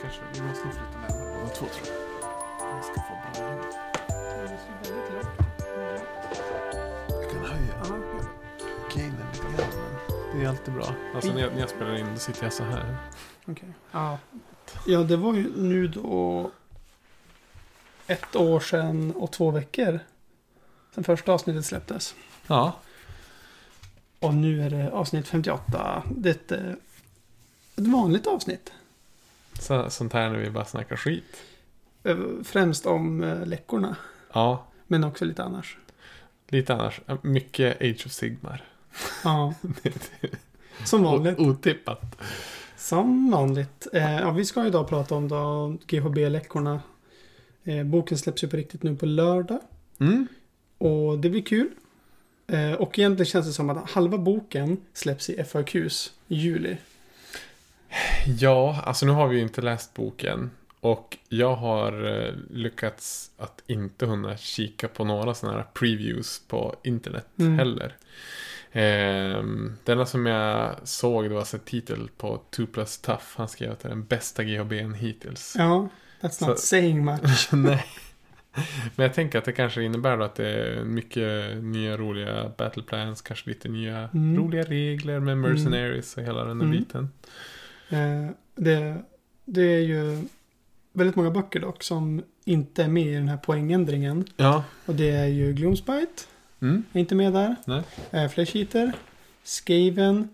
kanske vi måste flytta närmare båda två, tror jag. Vi ska få bra ljud. Jag kan höja gainen lite grann, men det är alltid bra. Alltså när jag spelar in, då sitter jag så här. Okej. Ja, det var ju nu då 1 år sedan och 2 veckor sedan första avsnittet släpptes. Ja. Och nu är det avsnitt 58. Det är ett vanligt avsnitt. Sånt här när vi bara snackar skit. Främst om läckorna. Ja. Men också lite annars. Lite annars. Mycket Age of Sigmar. Ja. Som vanligt. Otippat. Som vanligt. Vi ska idag prata om då GHB-läckorna. Boken släpps ju på riktigt nu på lördag. Mm. Och det blir kul. Och egentligen känns det som att halva boken släpps i FAQs i juli. Ja, alltså nu har vi ju inte läst boken. Och jag har lyckats att inte hunna kika på några sådana här previews på internet heller. Det enda som jag såg, det var en titel på 2+ Tough. Han skrev att det är den bästa GHB:n hittills. Ja, that's not saying much. Nej. Men jag tänker att det kanske innebär då att det är mycket nya roliga battle plans, kanske lite nya roliga regler med mercenaries och hela den här biten. Det är ju väldigt många böcker dock som inte är med i den här poängändringen. Ja. Och det är ju Gloomspite. Är inte med där. Nej. Flesh Eater, Skaven,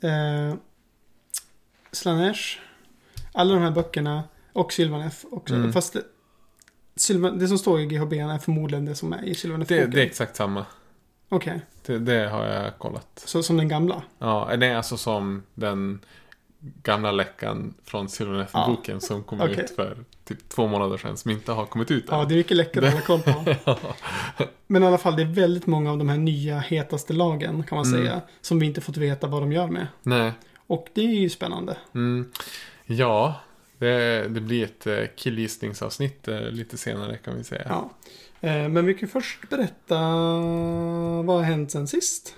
Slanesh. Alla de här böckerna och Sylvaneth också. Fast det som står i GHB är förmodligen det som är i Sylvaneth-boken. Det är exakt samma. Okej. Det har jag kollat. Så som den gamla? Ja, det är alltså som den gamla läckan från Sylvaneth-boken som kom ut för typ 2 månader sedan, som inte har kommit ut än. Ja, det är mycket läckare att hålla koll på. Ja. Men i alla fall, det är väldigt många av de här nya hetaste lagen, kan man säga, som vi inte fått veta vad de gör med. Nej. Och det är ju spännande. Ja, det blir ett killgissningsavsnitt lite senare, kan vi säga. Ja. Men vi kan först berätta vad har hänt sen sist.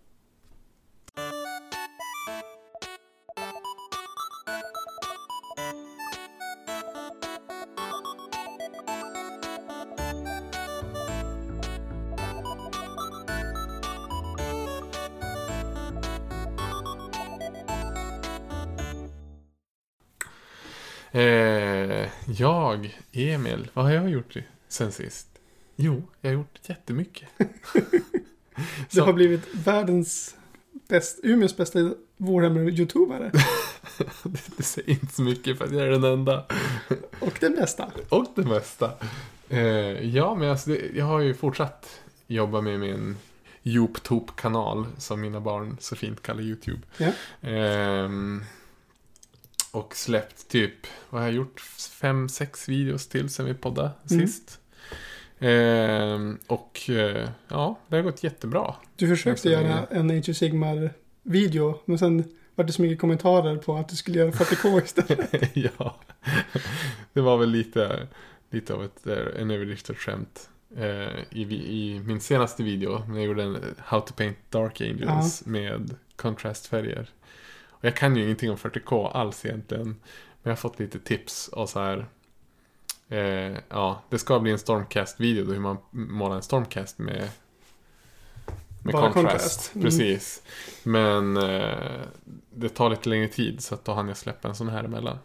Emil, vad har jag gjort sen sist? Jo, jag har gjort jättemycket. Det har blivit Umeås bästa Warhammer-youtubare. Det säger inte så mycket för att jag är den enda. Och den bästa. Och den bästa. Ja, men alltså, jag har ju fortsatt jobba med min YouTube-kanal, som mina barn så fint kallar YouTube. Ja. Och släppt typ, vad har jag gjort? 5-6 videos till sen vi poddade sist. Och ja, det har gått jättebra. Du försökte göra en Age of Sigmar-video, men sen var det så mycket kommentarer på att du skulle göra 40K istället. Ja, det var väl lite av en överdrivet skämt. I min senaste video, när jag gjorde en How to Paint Dark Angels med kontrastfärger. Och jag kan ju ingenting om 40K alls egentligen, men jag har fått lite tips och så här. Det ska bli en Stormcast-video då, hur man målar en Stormcast med kontrast. Precis. Men det tar lite längre tid, så att då hann jag släppa en sån här emellan.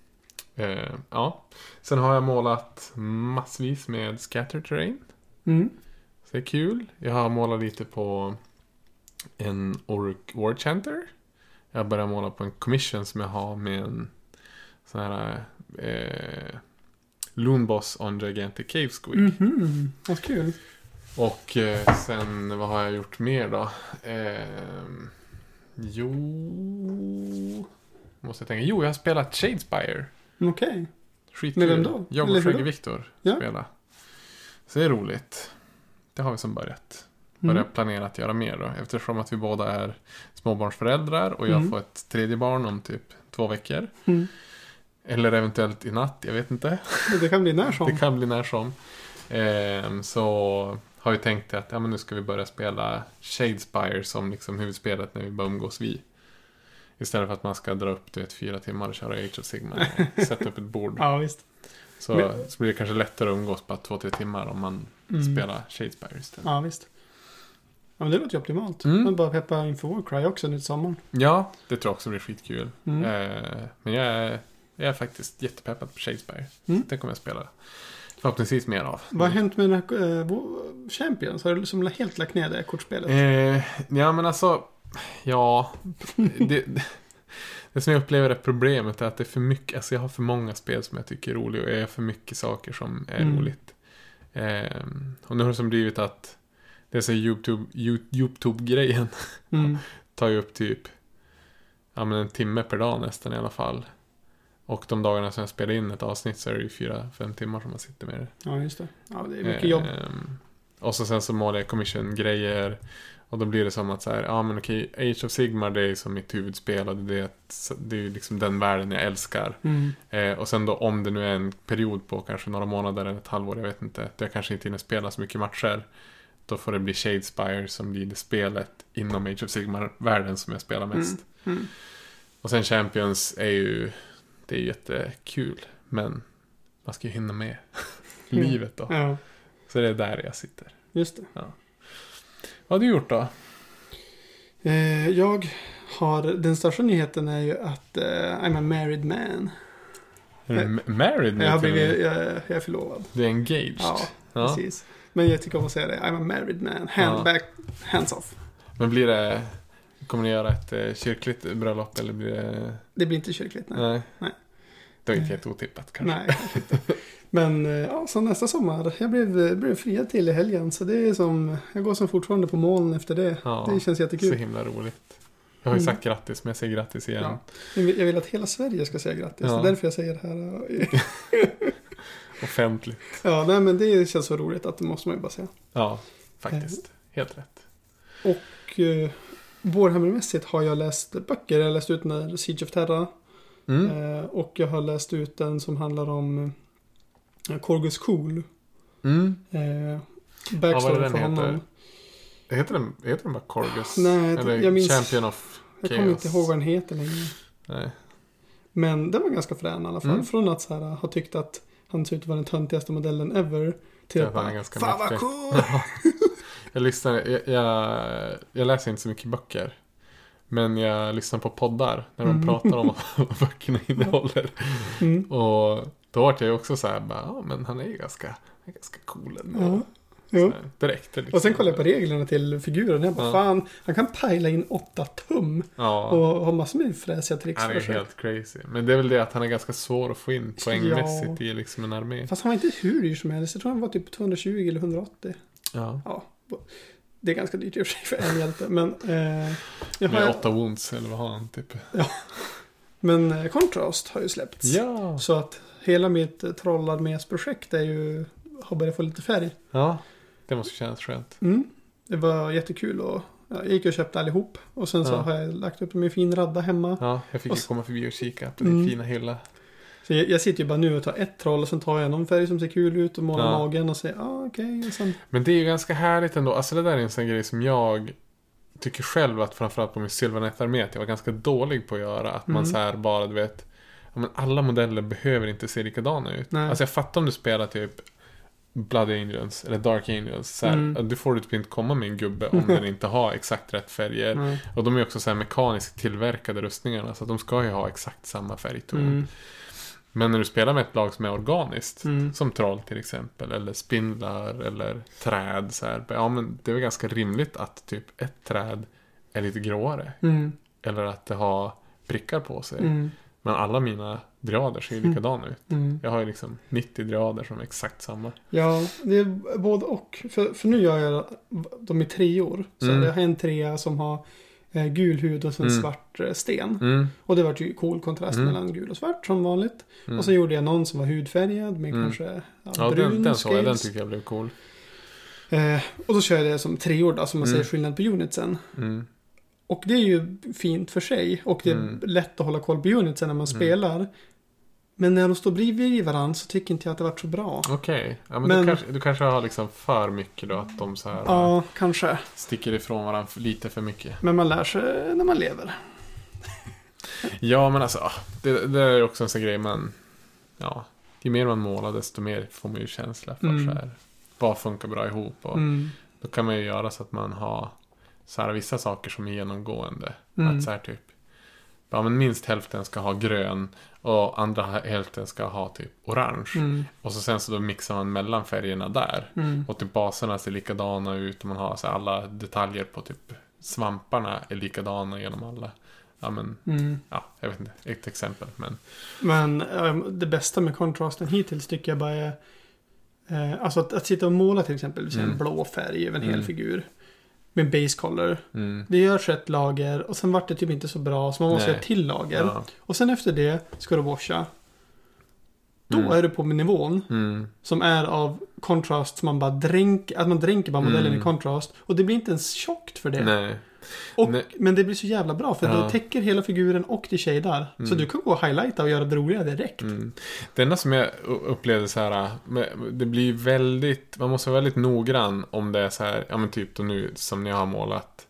Sen har jag målat massvis med Scatter Terrain. Så det är kul. Jag har målat lite på en Orc War Chanter. Jag börjar måla på en commission som jag har med en sån här Loon Boss on Gigantic Cave Squid. Vad kul. Och sen, vad har jag gjort mer då? Jag har spelat Shadespire. Okej. Skitkul. Med vem då? Jag och Fredrik Viktor spela. Så det är roligt. Det har vi som börjat planera att göra mer då. Eftersom att vi båda är småbarnsföräldrar och jag får ett 3:e barn om typ 2 veckor. Eller eventuellt i natt, jag vet inte. Det kan bli när som. Det kan bli när som. Så har vi tänkt att nu ska vi börja spela Shadespire som liksom huvudspelet när vi bara umgås vi. Istället för att man ska dra upp det 4 timmar och köra Age of Sigmar och sätta upp ett bord. Ja, visst. Så blir det kanske lättare att umgås bara 2-3 timmar om man spelar Shadespire istället. Ja, visst. Ja, men det låter ju optimalt. Man bara peppa inför Warcry också nu i sommaren. Ja, det tror jag också blir skitkul. Men jag är faktiskt jättepeppad på Shadespire. Det kommer jag spela förhoppningsvis mer av. Vad har hänt med den här Champions? Har du liksom helt lagt ner det kortspelet? Ja, men alltså... Ja, det som jag upplever är problemet är att det är för mycket, alltså jag har för många spel som jag tycker är roliga och jag gör för mycket saker som är roligt. Och nu har det som blivit att det är så YouTube-grejen tar ju upp typ en timme per dag nästan i alla fall. Och de dagarna som jag spelar in ett avsnitt så är det ju 4-5 timmar som man sitter med det. Ja, just det. Ja, det är mycket jobb. Och så sen så målar jag commission-grejer. Och då blir det som att så här, men okej, Age of Sigmar det är som mitt huvudspel och det är ju liksom den världen jag älskar. Och sen då om det nu är en period på kanske några månader eller ett halvår, jag vet inte, där jag kanske inte hinner spela så mycket matcher, då får det bli Shadespire som blir det spelet inom Age of Sigmar-världen som jag spelar mest. Och sen Champions är ju jättekul, men man ska ju hinna med livet då. Ja. Så det är där jag sitter. Just det. Ja. Vad har du gjort då? Den största nyheten är ju att I'm a married man. Är du married nu? Jag är förlovad. Du är engaged? Ja, precis. Men jag tycker om att säga det. I'm a married man. Hands off. Men kommer ni göra ett kyrkligt bröllop eller blir det... Det blir inte kyrkligt, nej. Det är inte helt otippat kanske. Nej, kanske inte. Men så nästa sommar. Jag blev friad till i helgen. Så det är som... Jag går som fortfarande på moln efter det. Ja, det känns jättekul. Så himla roligt. Jag har ju sagt grattis, men jag säger grattis igen. Ja. Jag vill att hela Sverige ska säga grattis. Ja. Det är därför jag säger det här. Offentligt. Ja, nej, men det känns så roligt att det måste man ju bara säga. Ja, faktiskt. Helt rätt. Och Warhammer-mässigt har jag läst böcker. Jag har läst ut den där Siege of Terra. Och jag har läst ut den som handlar om Korgus Cool. Backstory för honom. Heter den bara Korgus? Nej, eller jag minns... Champion of Chaos? Jag kommer inte ihåg vad den heter längre. Nej. Men den var ganska frän i alla fall. Från att så här, ha tyckt att han ser ut att vara den töntigaste modellen ever. Till att bara, fan vad cool! Jag läser inte så mycket böcker. Men jag lyssnar på poddar när de pratar om vad böckerna innehåller. Och då var jag ju också så här, men han är ju ganska cool ändå. Jo. Direkt. Liksom. Och sen kollade jag på reglerna till figuren. Jag bara, fan, han kan pajla in 8 tum. Ja. Och ha massor med fräsiga tricks. Han är helt crazy. Men det är väl det att han är ganska svår att få in poängmässigt i liksom en armé. Fast han var inte hur dyr som helst. Jag tror han var typ 220 eller 180. Ja. Det är ganska dyrt i och för sig för en hjälte. Men, med 8 wounds eller vad har han typ? Ja. Men Contrast har ju släppts. Ja. Så att hela mitt trollarmés-projekt har börjat få lite färg. Ja, det måste kännas skönt. Det var jättekul och jag gick och köpte allihop. Och sen så har jag lagt upp min fin radda hemma. Ja, jag fick ju komma förbi och kika på din fina hylla. Så jag sitter ju bara nu och tar ett troll och sen tar jag någon färg som ser kul ut och målar magen och säger okej. Sen... Men det är ju ganska härligt ändå. Alltså det där är en sån grej som jag tycker själv att framförallt på min Sylvaneth-armé att jag var ganska dålig på att göra. Att man så här bara, du vet, men alla modeller behöver inte se likadana ut. Nej. Alltså jag fattar om du spelar typ Blood Angels eller Dark Angels så här, du får typ inte komma med en gubbe om den inte har exakt rätt färger. Och de är också så här mekaniskt tillverkade rustningarna så att de ska ju ha exakt samma färgton. Men när du spelar med ett lag som är organiskt som troll till exempel eller spindlar eller träd så här, men det är väl ganska rimligt att typ ett träd är lite gråare eller att det har prickar på sig. Men alla mina driader ser ju likadana ut. Jag har ju liksom 90 driader som är exakt samma. Ja, det är både och. För nu gör jag dem i 3 år. Så jag har en 3 som har gul hud och sen svart sten. Och det var ju cool kontrast mellan gul och svart som vanligt. Och så gjorde jag någon som var hudfärgad med kanske brun den tycker jag blev cool. Och så kör jag det som 3 år då, som man ser skillnad på unitsen. Och det är ju fint för sig. Och det är lätt att hålla koll på unitsen när man spelar. Men när de står bredvid varandra så tycker inte jag att det varit så bra. Okej. Ja, men du kanske har liksom för mycket då att de så här... Ja, kanske. Sticker ifrån varandra lite för mycket. Men man lär sig när man lever. Ja, men alltså, det är också en sån grej man... Ja, ju mer man målar desto mer får man ju känsla för så här, vad funkar bra ihop. Och då kan man ju göra så att man har så här, vissa saker som är genomgående. Att så här typ, ja, men minst hälften ska ha grön och andra hälften ska ha typ orange. Och sen så då mixar man mellan färgerna där. Och typ baserna ser likadana ut och man har så här, alla detaljer på typ svamparna är likadana genom alla. Ja, men, ja, jag vet inte, ett exempel. Men det bästa med kontrasten hittills tycker jag bara är alltså att sitta och måla till exempel en blå färg över en hel figur med base color. Det görs ett lager och sen vart det typ inte så bra så man måste göra ett till lager. Ja. Och sen efter det ska du washa. Då är du på nivån som är av kontrast som man bara dränker bara modellen i kontrast och det blir inte ens tjockt för det. Nej. Men det blir så jävla bra för det täcker hela figuren och det shadar. Så du kan gå och highlighta och göra det roliga direkt. Det enda som jag upplevde så här, det blir väldigt, man måste vara väldigt noggrann om det är så här, ja men typ då nu som ni har målat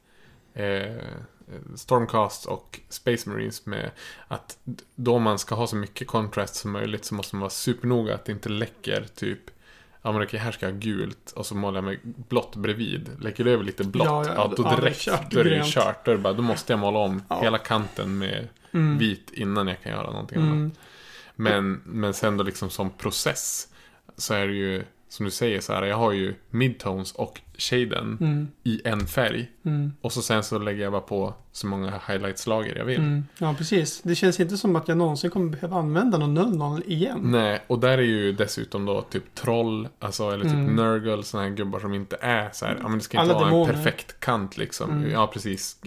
Stormcast och Space Marines med att då man ska ha så mycket contrast som möjligt så måste man vara supernoga att det inte läcker typ. Ja men okej, här ska jag ha gult och så målar jag med blått bredvid. Lägger det över lite blått. Ja, då direkt då är det ju kört. Då måste jag måla om hela kanten med vit innan jag kan göra någonting annat. Men sen då liksom som process så är det ju, som du säger så här, jag har ju midtones och shaden i en färg. Och sen så lägger jag bara på så många highlightslager jag vill. Ja, precis. Det känns inte som att jag någonsin kommer behöva använda någon 0 igen. Nej, och där är ju dessutom då typ troll, alltså, eller typ Nurgle, såna här gubbar som inte är så här, ja men det ska inte alla vara demoner. En perfekt kant liksom. Ja, precis.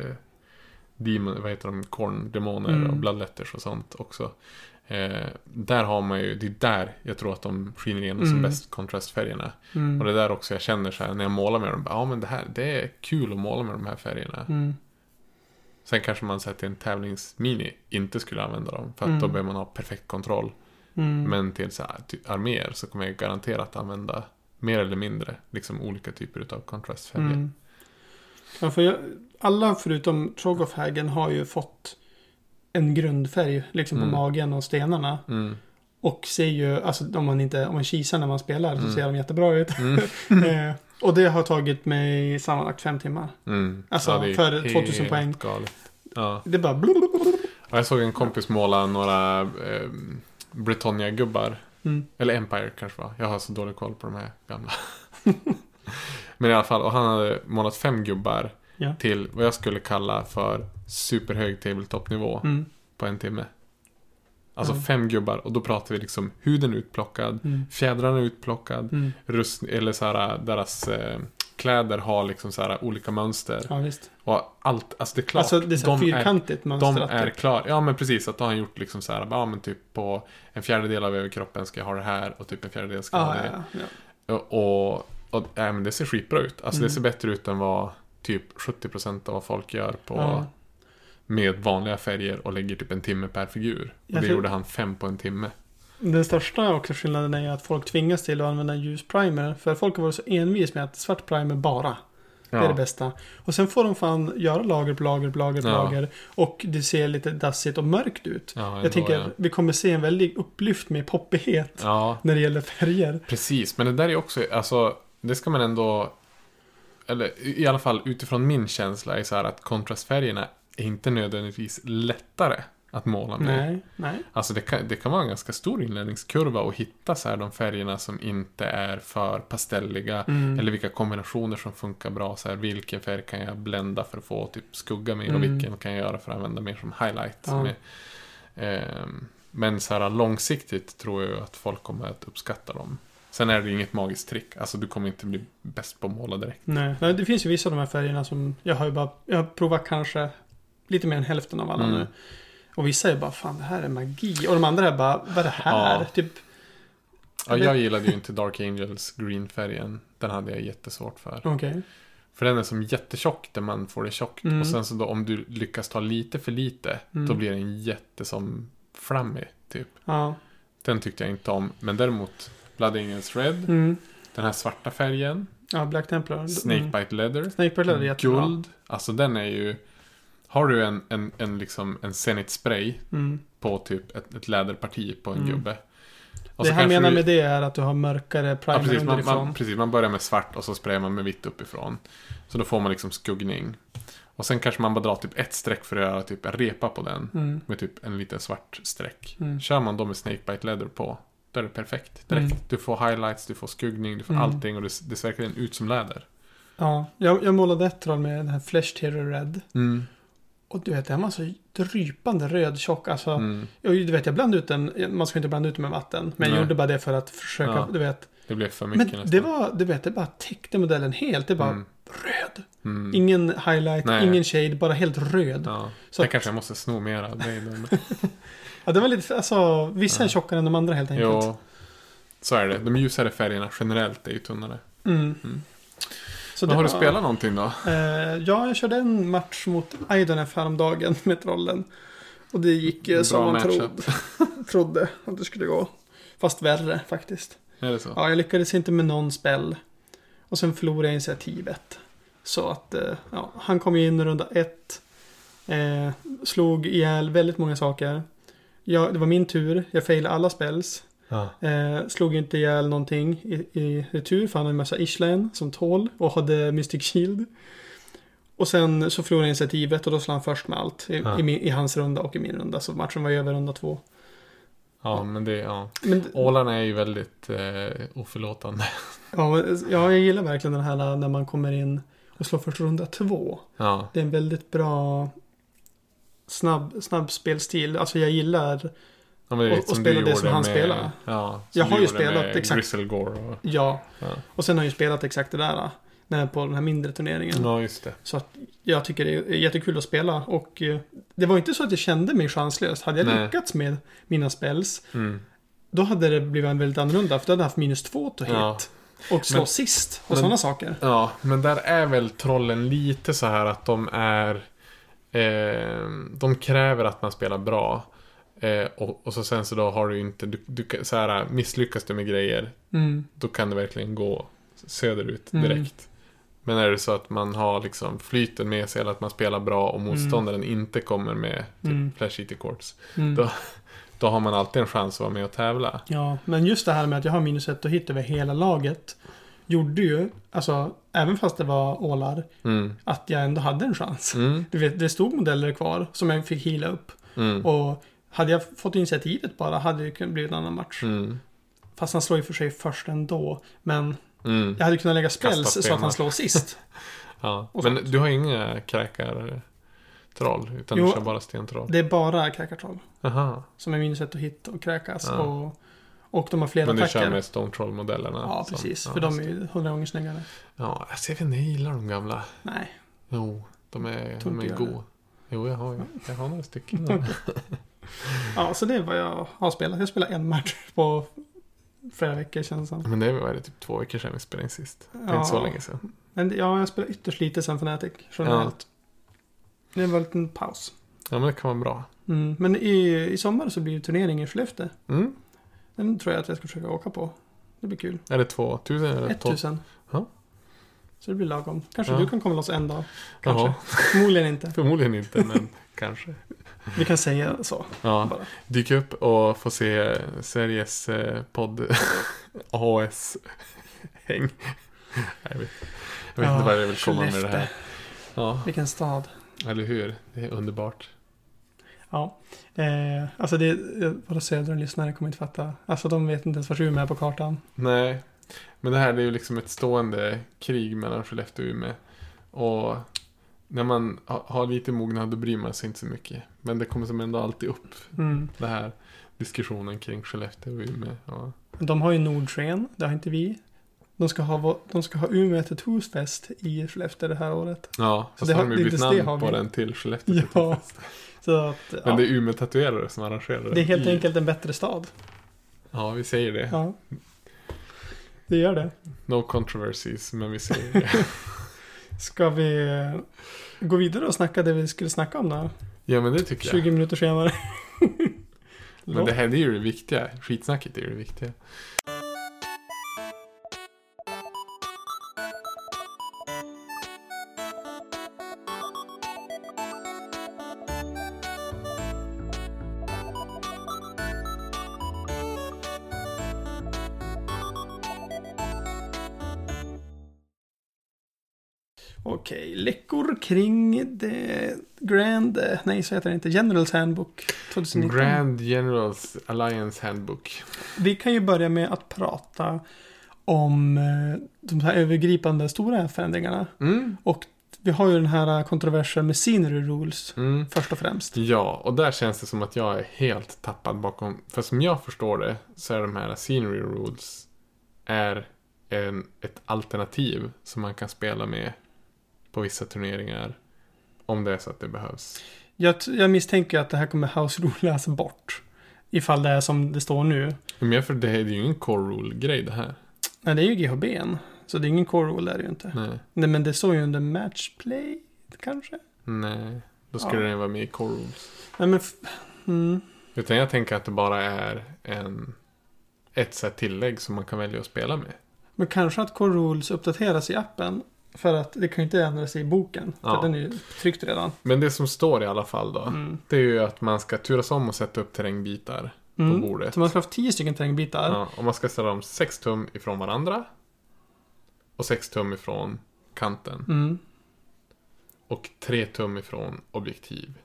Demon, vad heter de? Korn-demoner och bloodletters och sånt också. Där har man ju, det är där jag tror att de skiner igenom som bäst kontrastfärgerna. Och det är där också jag känner så här när jag målar med dem, ja men det är kul att måla med de här färgerna. Sen kanske man sätter en tävlingsmini inte skulle använda dem för att då behöver man ha perfekt kontroll. Men till så här, arméer så kommer jag garanterat använda mer eller mindre liksom olika typer av kontrastfärger. Ja, för alla förutom Troggoth-Hagen har ju fått en grundfärg liksom på magen och stenarna. Och ser ju, alltså om man kisar när man spelar så ser de jättebra ut. Och det har tagit mig sammanlagt 5 timmar. Alltså ja, för 2000 poäng. Ja. Det är bara ja, jag såg en kompis måla några Britannia-gubbar. Eller Empire kanske var. Jag har så dålig koll på de här gamla. Men i alla fall, och han hade målat 5 gubbar till vad jag skulle kalla för superhög tabletop-nivå på en timme. Alltså 5 gubbar, och då pratar vi liksom huden utplockad, fjädrarna utplockad, eller så här, deras kläder har liksom så här olika mönster. Ja, visst. Och allt, alltså det är klart. Alltså det är så fyrkantigt mönster. De är klar. Ja, men precis, att då har han gjort liksom så här, ja men typ på en fjärdedel av överkroppen ska jag ha det här och typ en fjärdedel ska jag ha det. Ja. Och men det ser skitbra ut. Alltså det ser bättre ut än vad typ 70% av vad folk gör på med vanliga färger och lägger typ en timme per figur. Och det gjorde han 5 på en timme. Den största också skillnaden är att folk tvingas till att använda ljus primer. För folk har varit så envis med att svart primer bara. Det är det bästa. Och sen får de fan göra lager på lager. Och det ser lite dassigt och mörkt ut. Ja, jag tänker att vi kommer se en väldigt upplyft med poppighet när det gäller färger. Precis, men det där är också, alltså det ska man ändå, eller i alla fall utifrån min känsla är så här att kontrastfärgerna är inte nödvändigtvis lättare att måla med. Nej. Alltså det kan vara en ganska stor inlärningskurva att hitta så här de färgerna som inte är för pastelliga eller vilka kombinationer som funkar bra. Så här, vilken färg kan jag blända för att få typ skugga med och vilken kan jag göra för att använda mer som highlight. Men så här långsiktigt tror jag att folk kommer att uppskatta dem. Sen är det inget magiskt trick. Alltså du kommer inte bli bäst på att måla direkt. Nej, det finns ju vissa av de här färgerna som jag har provat kanske lite mer än hälften av alla nu. Och vissa är bara, fan det här är magi. Och de andra är bara, vad är det här? Ja. Typ, jag gillade ju inte Dark Angels green-färgen. Den hade jag jättesvårt för. Okay. För den är som jättetjock där man får det tjockt. Och sen så då, om du lyckas ta lite för lite, då blir den jätte som flammig typ. Ja. Den tyckte jag inte om. Men däremot Blood Angels Red, den här svarta färgen. Ja, Black Templar. Snakebite Leather. Snakebite Leather är jättebra. Guld. Alltså den är ju, har du en Zenit spray på typ ett läderparti på en gubbe. Och det han menar med det är att du har mörkare primer underifrån. Precis, man börjar med svart och så sprayar man med vitt uppifrån. Så då får man liksom skuggning. Och sen kanske man bara drar typ ett streck för att göra typ en repa på den. Med typ en liten svart streck. Kör man då med Snakebite Leather på, då är det perfekt. Direkt. Du får highlights, du får skuggning, du får allting och det ser verkligen ut som läder. Ja, jag målade ett troll med den här Flesh Terror Red. Och du vet, den var så drypande röd tjock. Alltså, du vet, jag blandade ut den. Man ska inte blanda ut den med vatten. Men jag gjorde bara det för att försöka, du vet. Det blev för mycket men nästan. det var, du vet, det bara täckte modellen helt. Det var röd. Ingen highlight, ingen shade, bara helt röd. Ja. Så det kanske jag måste sno mer av det. Ja, det var lite, alltså, vissa är tjockare än de andra helt enkelt. Jo, så är det. De ljusare färgerna generellt är ju tunnare. Så har du spelat någonting då? Ja, jag körde en match mot Idonef häromdagen med trollen. Och det gick som man trodde att det skulle gå. Fast värre faktiskt. Är det så? Ja, jag lyckades inte med någon spel. Och sen förlorade jag initiativet. Så att, ja, han kom in i runda 1. Slog ihjäl väldigt många saker. Det var min tur. Jag failade alla spells. Slog inte ihjäl någonting i retur. För han hade en massa Ishlaen som tål. Och hade Mystic Shield. Och sen så förlorade jag initiativet. Och då slog han först med allt. I hans runda och i min runda. Så matchen var över runda 2. Ja, men ålarna är ju väldigt oförlåtande. Ja, jag gillar verkligen den här när man kommer in och slår först runda 2. Ja. Det är en väldigt bra snabb spelstil. Alltså jag gillar att spela det som han spelar. Ja, jag har ju spelat exakt Grizzlegore och... Ja. Och sen har jag ju spelat exakt det där på den här mindre turneringen. Ja, just det. Så att jag tycker det är jättekul att spela. Och det var inte så att jag kände mig chanslös. Hade jag lyckats med mina spells, då hade det blivit en väldigt annorlunda. För då hade jag haft -2 to hit. Och slå sist och sådana saker. Ja, men där är väl trollen lite så här att de är... de kräver att man spelar bra. Och så sen så då har du inte... Du så här, misslyckas du med grejer, då kan det verkligen gå söderut direkt. Men är det så att man har liksom flyten med sig eller att man spelar bra och motståndaren inte kommer med typ Flash Eater Corps, då har man alltid en chans att vara med och tävla. Ja, men just det här med att jag har -1 och hit över hela laget gjorde ju, alltså även fast det var ålar, att jag ändå hade en chans. Du vet, det stod modeller kvar som jag fick heala upp. Och hade jag fått initiativet bara hade det kunnat bli en annan match. Fast han slår ju för sig först ändå. Men jag hade kunnat lägga spells så att han slår sist. Ja, men du har inga kräkar-troll, utan du kör bara stentroll. Det är bara kräkartroll. Aha. Som är -1 att hit och kräkas. Och de har flera attacker. Men du kör med Stone Troll-modellerna. Ja, precis. För de är ju 100 gånger snyggare. Ja, alltså jag vet inte, jag gillar de gamla. Nej. Jo, de är goda. Jo, jag har några stycken. Ja, så det är vad jag har spelat. Jag spelar en match på flera veckor känns det som. Men det var typ 2 veckor sedan vi spelade in sist. Det är inte så länge sedan. Men jag spelar ytterst lite sen Fnatic. Generellt. Det var en liten paus. Ja, men det kan vara bra. Men i sommar så blir det turnering i Skellefteå. Den tror jag att jag ska försöka åka på. Det blir kul. Är det 2000 eller 1000. Ja. Så det blir lagom. Kanske du kan komma loss en dag. Kanske. Förmodligen inte. Förmodligen inte, men kanske. Vi kan säga så. Ja. Bara. Dyk upp och få se Sveriges podd AS-häng. Jag vet inte vad jag vill komma med det här. Ja. Vilken stad. Eller hur? Det är underbart. Ja. Alltså det våra södra lyssnare kommer inte fatta. Alltså de vet inte ens vad Umeå är på kartan. Nej. Men det här är ju liksom ett stående krig mellan Skellefteå och Umeå. Och när man har lite mognad då bryr man sig inte så mycket. Men det kommer som ändå alltid upp. Det här diskussionen kring Skellefteå och Umeå. Ja. De har ju Nordsken, det har inte vi. De ska ha Umeå Tattoosfest i Skellefteå det här året. Ja, så har de ju bytt namn på den till Skellefteå Tattoosfest. Så att, men det är Umeå tatuerare som arrangerar det. Det är helt enkelt en bättre stad. Ja, vi säger det. Ja. Det gör det. No controversies, men vi säger det. Ska vi gå vidare och snacka det vi skulle snacka om då? Ja, men det tycker jag. 20 minuter senare. Men det här är ju det viktiga. Skitsnacket är ju det viktiga. Okej, läckor kring The Grand... Nej, så heter det inte. Generals Handbook 2019. Grand Generals Alliance Handbook. Vi kan ju börja med att prata om de här övergripande stora förändringarna. Och vi har ju den här kontroversen med Scenery Rules först och främst. Ja, och där känns det som att jag är helt tappad bakom. För som jag förstår det så är de här Scenery Rules är ett alternativ som man kan spela med på vissa turneringar om det är så att det behövs. Jag misstänker att det här kommer House Rule bort. Ifall det är som det står nu. Men för det är ju ingen core rule-grej det här. Nej, det är ju GHB:n. Så det är ingen core rule där ju inte. Nej, men det står ju under matchplay kanske. Nej, då skulle det vara med i core rules. Nej, men... Utan jag tänker att det bara är ett sätt tillägg som man kan välja att spela med. Men kanske att core rules uppdateras i appen. För att det kan ju inte ändras i boken. För den är ju tryckt redan. Men det som står i alla fall då. Det är ju att man ska turas om och sätta upp terrängbitar på bordet. Så man ska ha 10 stycken terrängbitar. Ja, och man ska ställa dem 6 tum ifrån varandra. Och 6 tum ifrån kanten. Och 3 tum ifrån objektiv.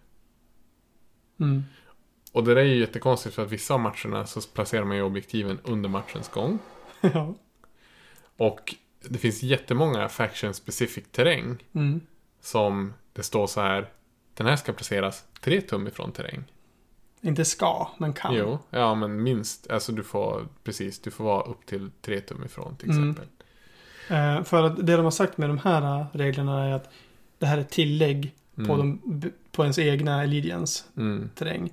Och det där är ju jättekonstigt för att vissa av matcherna så placerar man ju objektiven under matchens gång. Ja. Och det finns jättemånga faction-specific terräng som det står så här: den här ska placeras 3 tum ifrån terräng. Inte ska, men kan. Jo, ja men minst. Alltså du får vara upp till 3 tum ifrån till exempel. För att det de har sagt med de här reglerna är att det här är tillägg på ens egna Allegiance terräng.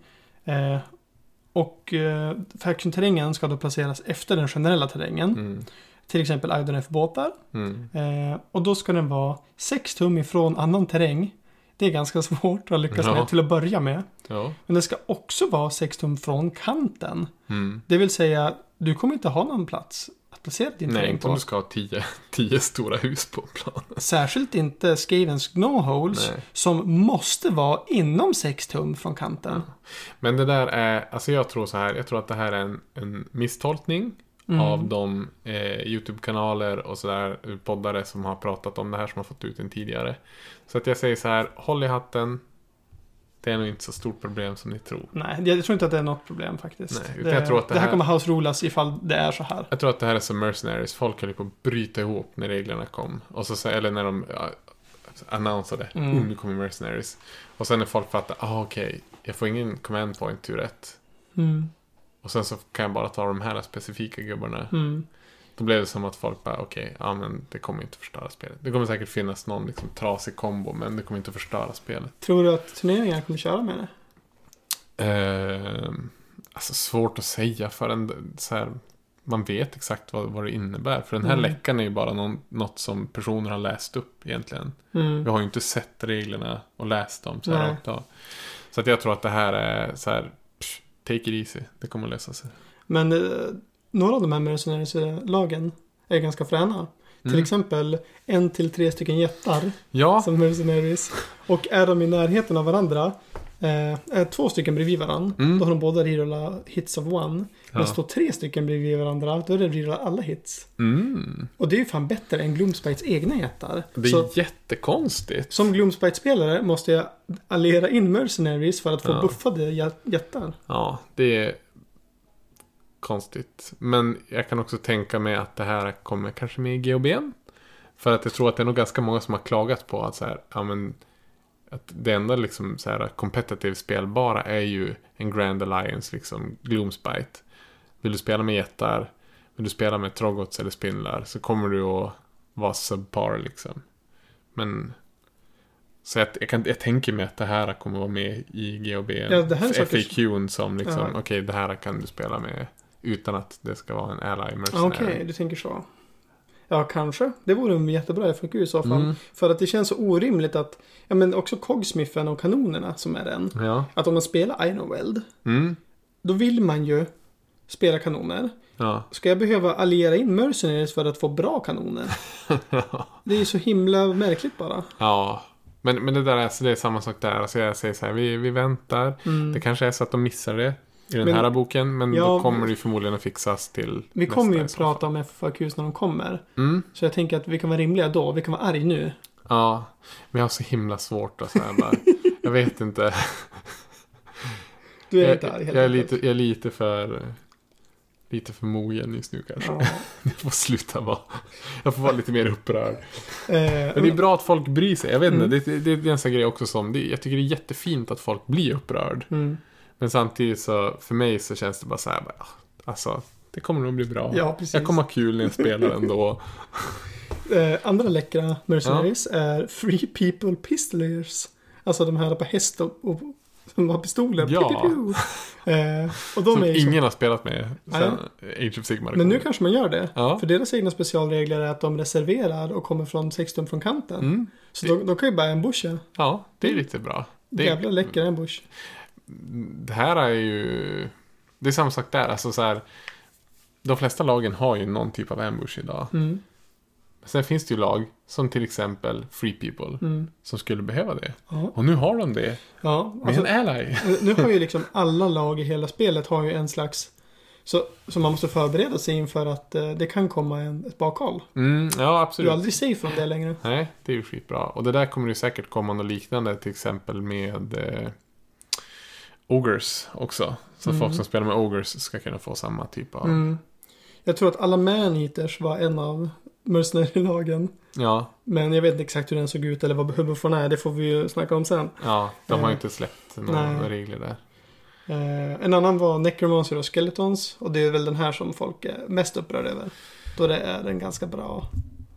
Och faction-terrängen ska då placeras efter den generella terrängen. Till exempel IDNF-båtar. Och då ska den vara 6 tum ifrån annan terräng. Det är ganska svårt att lyckas med till att börja med. Ja. Men det ska också vara 6 tum från kanten. Det vill säga, du kommer inte ha någon plats att placera din terräng på. Nej, inte om du ska ha 10 stora hus på planen. Särskilt inte Skaven's Gnawholes som måste vara inom 6 tum från kanten. Ja. Men det där är, alltså jag tror att det här är en misstolkning av de YouTube-kanaler och sådär poddare som har pratat om det här som har fått ut den tidigare. Så att jag säger så här, håll i hatten. Det är nog inte så stort problem som ni tror. Nej, jag tror inte att det är något problem faktiskt. Nej, jag tror att det här kommer house-rulas ifall det är så här. Jag tror att det här är som Mercenaries. Folk höll på att bryta ihop när reglerna kom. Och så, eller när de annonsade, nu kommer Mercenaries. Och sen när folk fattar, okej, jag får ingen command point till rätt. Och sen så kan jag bara ta de här specifika gubbarna. Då blev det som att folk bara, men det kommer inte förstöra spelet. Det kommer säkert finnas någon liksom trasig kombo, men det kommer inte förstöra spelet. Tror du att turneringar kommer köra med det? Alltså svårt att säga för så här, man vet exakt vad det innebär. För den här läckan är ju bara något som personer har läst upp egentligen. Vi har ju inte sett reglerna och läst dem så här rakt av. Så att jag tror att det här är så här, take it easy. Det kommer att lösa sig. Men några av de här Mercenaries-lagen är ganska fräna. Till exempel 1-3 stycken jättar som Mercenaries. Och är de i närheten av varandra, är 2 stycken bredvid varandra, då har de båda rerolla hits of one. Men står 3 stycken bredvid varandra, då är det rerolla alla hits. Och det är ju fan bättre än Gloomspites egna jättar. Det är jättekonstigt. Som Gloomspite-spelare måste jag allera in Mercenaries för att få buffade jättar. Ja, det är konstigt. Men jag kan också tänka mig att det här kommer kanske med i GHB:n. För att jag tror att det är nog ganska många som har klagat på att så här, att det enda liksom så här competitive spelbara är ju en Grand Alliance liksom Gloomspite. Vill du spela med jättar, vill du spela med Troggots eller spindlar, så kommer du att vara subpar liksom. Men så jag tänker mig att det här kommer vara med i GHB. FAQ:n som liksom, det här kan du spela med utan att det ska vara en ally mercenary. Okej, du tänker så. Ja, kanske. Det vore en jättebra FAQ i så fall. För att det känns så orimligt att, också Cogsmithen och kanonerna som är den. Ja. Att om man spelar Einoweld, då vill man ju spela kanoner. Ja. Ska jag behöva alliera in mercenaries för att få bra kanoner? Det är ju så himla märkligt bara. Ja, men det där det är samma sak där. Alltså jag säger så här, vi väntar. Det kanske är så att de missar det i den här boken, men då kommer det förmodligen att fixas till vi kommer ju prata om FAQs när de kommer. Så jag tänker att vi kan vara rimliga då. Vi kan vara arg nu. Ja, men jag har så himla svårt och så här bara, jag vet inte. Du är inte arg, jag är lite för mogen just nu kanske. Ja. Jag får sluta vara. Jag får vara lite mer upprörd. Men det är bra att folk bryr sig. Jag vet inte, det är en sån grej också som jag tycker det är jättefint att folk blir upprörd. Men samtidigt så för mig så känns det bara så här, alltså det kommer nog bli bra. Ja, precis. Jag kommer ha kul när jag spelar ändå. Andra läckra mercenaries är Free People Pistolers. Alltså de här på häst och som har pistoler. Ja. Och de som är ingen har spelat med sen Age of Sigmar. Men nu kanske man gör det. Ja. För deras egna specialregler är att de reserverar och kommer från 6 tum från kanten. Så de kan ju bara ambusha. Ja, det är riktigt bra. Jävla läcker ambush. Det här är ju... Det är samma sak där. Alltså så här, de flesta lagen har ju någon typ av ambush idag. Sen finns det ju lag som till exempel Free People som skulle behöva det. Ja. Och nu har de det. Ja, med en ally. Nu har ju liksom alla lag i hela spelet har ju en slags... Så man måste förbereda sig inför att det kan komma ett bakhåll. Ja, absolut. Du är aldrig safe från det längre. Nej, det är ju skitbra. Och det där kommer ju säkert komma något liknande till exempel med Ogres också. Så folk som spelar med Ogres ska kunna få samma typ av... Jag tror att alla Man-Eaters var en av mercenary-lagen. Ja. Men jag vet inte exakt hur den såg ut eller vad huvudformen är. Det får vi ju snacka om sen. Ja, de har ju inte släppt några regler där. En annan var Necromancer och Skeletons. Och det är väl den här som folk är mest upprörda över. Då det är en ganska bra...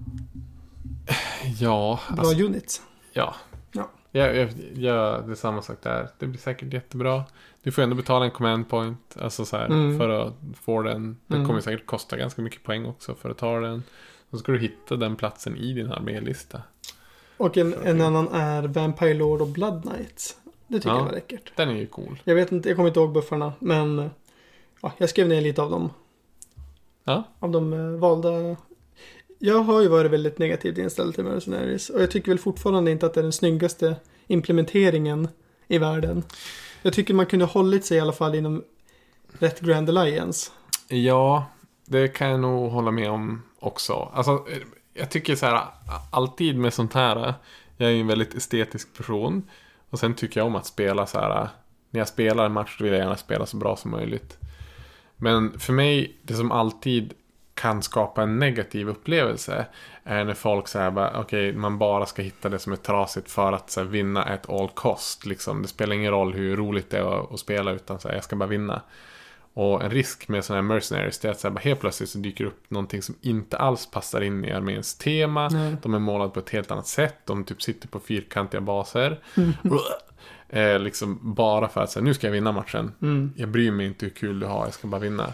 Ja. Bra unit. Ja. Ja, det är samma sak där. Det blir säkert jättebra. Du får ändå betala en command point. Alltså så här, för att få den. Det kommer säkert kosta ganska mycket poäng också för att ta den. Så ska du hitta den platsen i din armélista. Och en annan är Vampire Lord och Blood Knights. Det tycker jag var läckert. Den är ju cool. Jag vet inte, jag kommer inte ihåg buffarna. Men jag skrev ner lite av dem. Ja. Av de valda... Jag har ju varit väldigt negativt inställd till Mercenaries. Och jag tycker väl fortfarande inte att det är den snyggaste implementeringen i världen. Jag tycker man kunde hållit sig i alla fall inom rätt Grand Alliance. Ja, det kan jag nog hålla med om också. Alltså, jag tycker så här, alltid med sånt här, jag är ju en väldigt estetisk person. Och sen tycker jag om att spela så här, när jag spelar en match så vill jag gärna spela så bra som möjligt. Men för mig, det som alltid kan skapa en negativ upplevelse är när folk säger okej, man bara ska hitta det som är trasigt för att så här, vinna at all cost liksom. Det spelar ingen roll hur roligt det är att spela utan så här, jag ska bara vinna. Och en risk med sådana här mercenaries är att så här, helt plötsligt så dyker upp någonting som inte alls passar in i arméns tema. De är målade på ett helt annat sätt. De typ sitter på fyrkantiga baser. Liksom bara för att säga, nu ska jag vinna matchen. Jag bryr mig inte hur kul du har, jag ska bara vinna.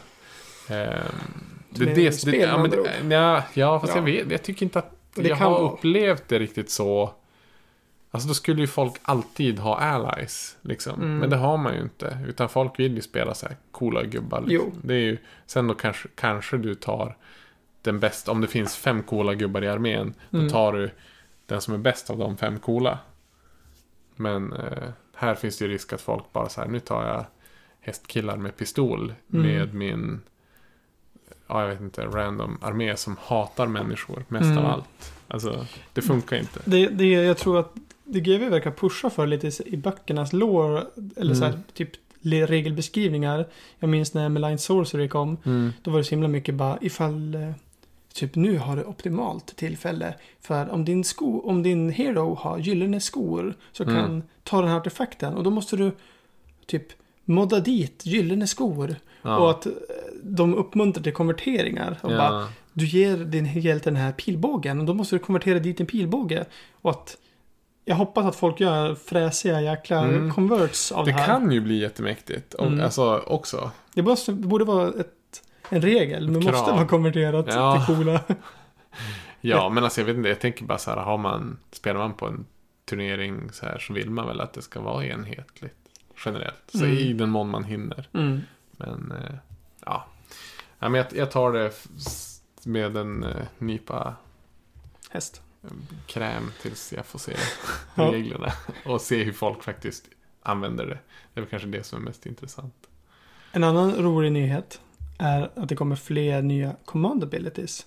Jag tycker inte att jag har upplevt det riktigt så. Alltså då skulle ju folk alltid ha allies liksom. Men det har man ju inte. Utan folk vill ju spela så här coola gubbar liksom. Det är ju, sen då kanske du tar den bästa. Om det finns 5 coola gubbar i armén, då tar du den som är bäst av de 5 coola. Men här finns det ju risk att folk bara så här, nu tar jag hästkillar med pistol med min jag vet inte, random armé som hatar människor mest av allt. Alltså, det funkar inte. Jag tror att det GW verkar pusha för lite i böckernas lore eller så här, typ regelbeskrivningar. Jag minns när Malign Sorcery kom. Då var det så himla mycket bara ifall typ nu har du optimalt tillfälle för om din hero har gyllene skor så kan ta den här artefakten och då måste du typ modda dit gyllene skor och att de uppmuntrar till konverteringar och bara, du ger din hjälte den här pilbågen och då måste du konvertera dit en pilbåge och att jag hoppas att folk gör fräsiga jäkla converts av det här. Det kan ju bli jättemäktigt alltså också. Det borde vara en regel, men måste vara konverterat till coola. Ja, men alltså jag vet inte, jag tänker bara så här, spelar man på en turnering så här så vill man väl att det ska vara enhetligt generellt. Så i den mån man hinner. Men men jag tar det med en nypa häst. Kräm tills jag får se reglerna och se hur folk faktiskt använder det. Det är väl kanske det som är mest intressant. En annan rolig nyhet är att det kommer fler nya command abilities.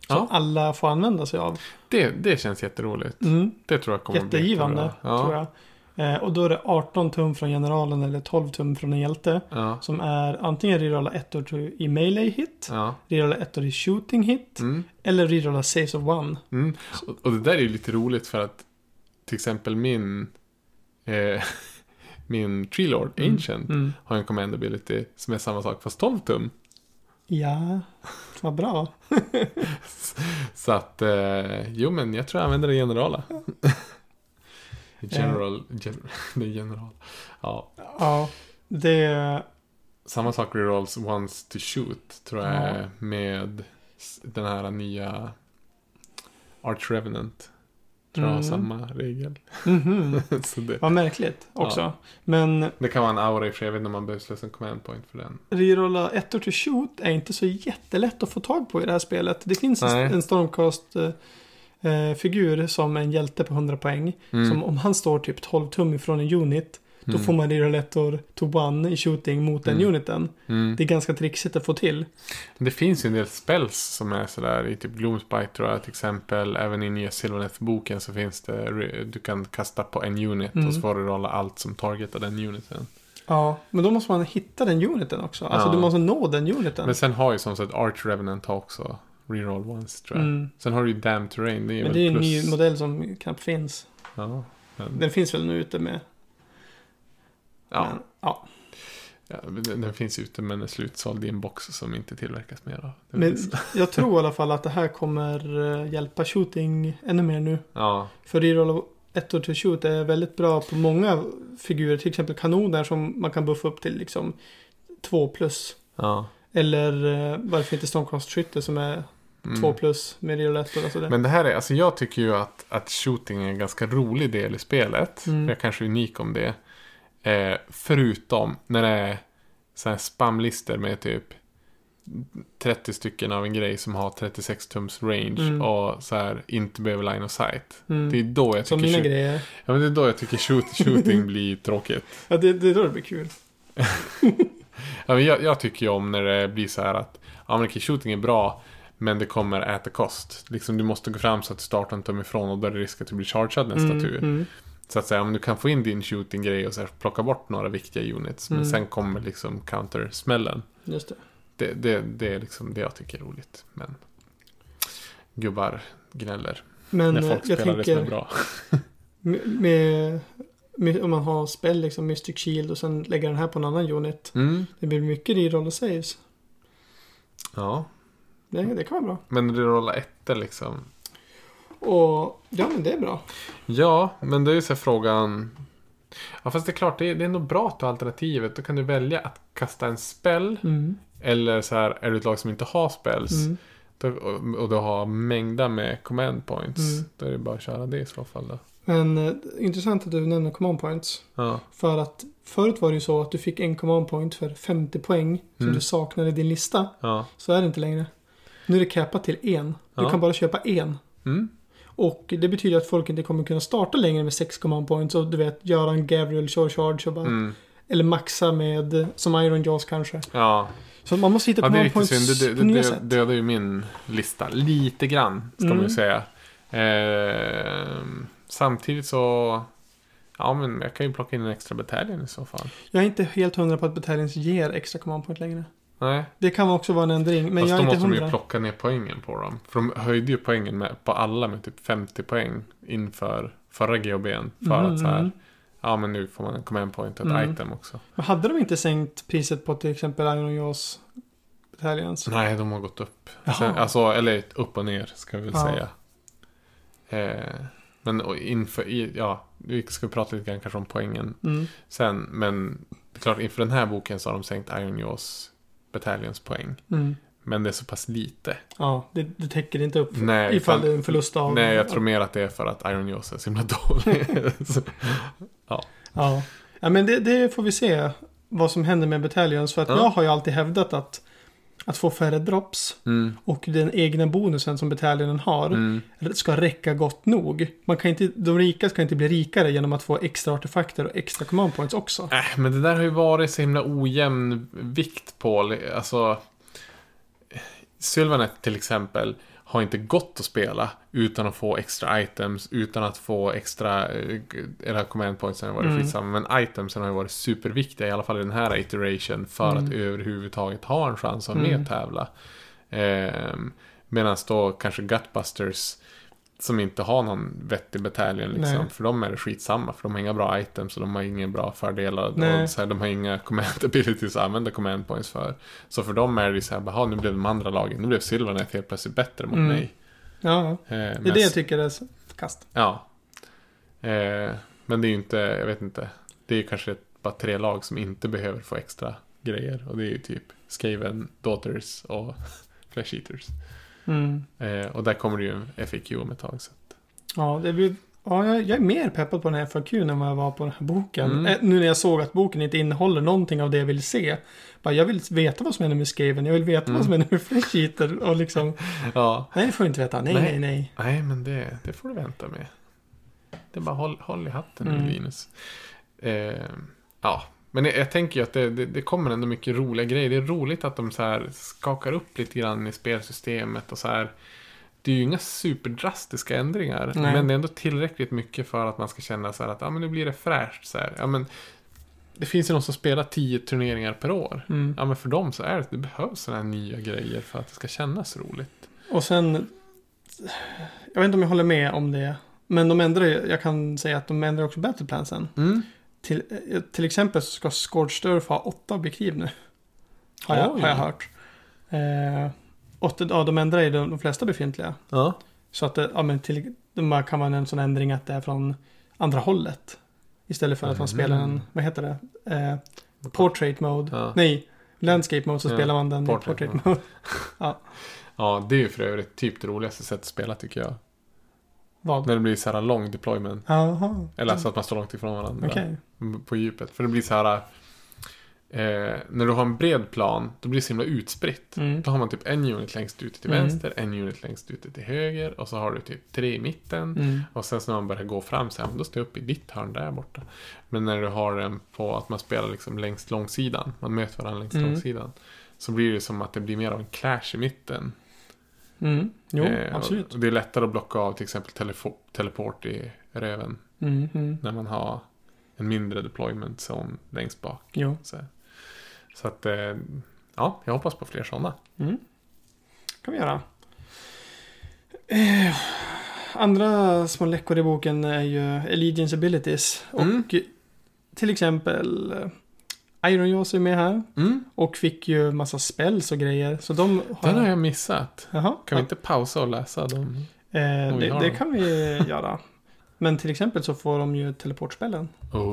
Som alla får använda sig av. Det känns jätteroligt. Det tror jag kommer bli jättegivande, tror jag. Och då är det 18 tum från generalen eller 12 tum från en hjälte. Som är antingen rerolla 1 i melee hit, rerolla 1 i shooting hit, eller rerolla saves of 1. Och det där är ju lite roligt för att till exempel min Tree Lord Ancient har en command ability som är samma sak fast 12 tum. Ja, vad bra. Så att, men jag tror jag använder det generala. General. Ja, det... Samma sak rerolls once to shoot, tror jag, med den här nya Arch Revenant. Tror jag har samma regel. Så det... Vad märkligt också. Ja. Men det kan vara en aura i för jag vet inte om man behöver slösa en command point för den. Rerolla 1 to shoot är inte så jättelätt att få tag på i det här spelet. Det finns en Stormcast figur som en hjälte på 100 poäng. Som om han står typ 12 tum ifrån en unit, då får man rerolla 1 to 1 i shooting mot den uniten. Det är ganska trixigt att få till. Det finns ju en del spells som är sådär i typ Gloomspite tror jag till exempel. Även i nya Sylvaneth-boken så finns det, du kan kasta på en unit och så får du rolla allt som targetar den uniten. Ja, men då måste man hitta den uniten också. Alltså du måste nå den uniten. Men sen har ju som sagt Arch Revenant också reroll once tror jag. Sen har du ju Damn Terrain. Det är men det är en ny modell som knappt finns. Ja, men... Den finns väl nu ute med. Ja. Den finns ute men är slutsåld i en box som inte tillverkas mer av. Men jag tror i alla fall att det här kommer hjälpa shooting ännu mer nu. Ja. För reroll 1 to shoot är väldigt bra på många figurer. Till exempel kanoner som man kan buffa upp till liksom 2+. Ja. Eller varför inte Stormcast-skytte som är 2+ med reroll 1 och sådär. Men det här är, alltså jag tycker ju att shooting är en ganska rolig del i spelet. Jag är kanske unik om det. Förutom när det är så här spamlister med typ 30 stycken av en grej som har 36 tums range och så här inte behöver line of sight. Det är då jag tycker som mina grejer. Ja, men det är då jag tycker shooting blir tråkigt. Ja, det är då det blir kul. Ja, men jag tycker ju om när det blir så här att shooting är bra men det kommer äta kost. Liksom du måste gå fram så att du startar en tum ifrån och då är det risk att du blir chargad nästa tur. Så att säga, om du kan få in din shooting-grej och så här, plocka bort några viktiga units. Men sen kommer liksom counter-smällen. Just det. Det är liksom det jag tycker är roligt. Men gubbar gnäller. Men när folk spelar det som är bra. med, om man har spel liksom Mystic Shield och sen lägger den här på en annan unit. Det blir mycket reroll och saves. Ja. Det kan vara bra. Men rerolla 1 liksom... Och ja, men det är bra. Ja, men det är ju så här frågan. Ja, fast det är klart, det är nog bra att ha alternativet. Då kan du välja att kasta en spell. Eller så här, är du ett lag som inte har spells. Och du har mängder med command points. Då är det bara att köra det i så fall då. Men intressant att du nämner command points. Ja. För att förut var det ju så att du fick en command point för 50 poäng. Som du saknade i din lista. Ja. Så är det inte längre. Nu är det capat till 1. Du kan bara köpa 1. Och det betyder att folk inte kommer kunna starta längre med 6 command points. Och du vet, göra en Gabriel charge och bara, eller maxa med, som Iron Jaws kanske. Ja. Så man måste hitta command points på nya sätt. Det är ju min lista lite grann, ska man ju säga. Samtidigt så... Ja, men jag kan ju plocka in en extra bataljon i så fall. Jag är inte helt 100 på att bataljons ger extra command point längre. Nej. Det kan också vara en ändring, men fast jag är inte 100. Då måste de ju plocka ner poängen på dem. För de höjde ju poängen på alla med typ 50 poäng inför förra GOB:n. För att så här, ja men nu får man en command point och ett item också. Men hade de inte sänkt priset på till exempel Iron Jaws bataljones? Nej, de har gått upp. Sen, alltså, eller upp och ner ska vi väl säga. Men vi ska prata lite grann kanske om poängen sen. Men det är klart, inför den här boken så har de sänkt Iron Jaws bataljons poäng. Men det är så pass lite. Ja, det täcker inte upp ifall det är en förlust av... Nej, jag tror mer att det är för att Iron Jaws är så himla dålig. Ja, men det får vi se vad som händer med bataljons. För att jag har ju alltid hävdat att få färre drops och den egna bonusen som bataljonen har ska räcka gott nog. De rika ska inte bli rikare genom att få extra artefakter och extra command points också. Men det där har ju varit så himla ojämn vikt på. Alltså Sylvaneth till exempel har inte gått att spela utan att få extra items, utan att få extra eller command points har varit skitsamma, men itemsen har ju varit superviktiga i alla fall i den här iteration för att överhuvudtaget ha en chans att med tävla. Medan då kanske Gutbusters som inte har någon vettig bataljon liksom, för dem är det skitsamma, för de har inga bra items och de har inga bra fördelar och så här, de har inga command abilities att använda command points för. Så för dem är det så här, nu blev de andra lagen, nu blev Sylvaneth helt plötsligt bättre mot mig. Ja, det är det jag tycker är kast. Ja. Men det är ju inte, jag vet inte, det är ju kanske bara 3 lag som inte behöver få extra grejer, och det är ju typ Skaven, Daughters och Flesh Eaters. Och där kommer det ju en FAQ om ett tag. Så att. Ja, jag är mer peppad på den här FAQ än vad jag var på den här boken. Nu när jag såg att boken inte innehåller någonting av det jag vill se. Jag vill veta vad som händer med Skaven. Jag vill veta vad som händer med Flesh Eater. Och liksom, nej, det får du inte veta. Nej. Nej, men det får du vänta med. Det är bara håll i hatten nu, Linus. Ja. Men jag tänker ju att det kommer ändå mycket roliga grejer. Det är roligt att de så här skakar upp lite grann i spelsystemet och så här. Det är ju inga superdrastiska ändringar. Nej. Men det är ändå tillräckligt mycket för att man ska känna så här att men nu blir det fräscht så här. Ja, men det finns ju någon som spelar 10 turneringar per år. Ja, men för dem så är det behövs sådana här nya grejer för att det ska kännas roligt. Och sen, jag vet inte om jag håller med om det, men jag kan säga att de ändrar också Battleplansen. Till exempel så ska Scorched Earth ha 8 objektiv nu. Har jag hört. De ändrar ju de flesta befintliga. Ja. Så att man kan vara en sån ändring att det är från andra hållet. Istället för att man spelar en, vad heter det? Portrait mode. Ja. Nej, landscape mode, så spelar man den portrait mode. Ja, det är ju för övrigt typ det roligaste sättet att spela, tycker jag. Vad? När det blir så här lång deployment. Aha. Eller så att man står långt ifrån varandra på djupet. För det blir så här när du har en bred plan, då blir det så himla utspritt. Då har man typ en unit längst ute till vänster, en unit längst ute till höger, och så har du typ 3 i mitten. Och sen så när man börjar gå fram så här, då står jag upp i ditt hörn där borta. Men när du har den på att man spelar liksom längst långsidan, man möter varandra längst långsidan, så blir det som att det blir mer av en clash i mitten. Jo, absolut. Och det är lättare att blocka av till exempel teleport i röven när man har en mindre deployment zone längst bak. Jo. Så att ja, jag hoppas på fler sådana. Kan vi göra. Andra små läckor i boken är ju Allegiance Abilities. Och till exempel Iron Jaws är med här. Och fick ju massa spells och grejer. Så den har jag missat. Jaha. Kan vi inte pausa och läsa dem? Det kan vi göra. Men till exempel så får de ju teleportspellen.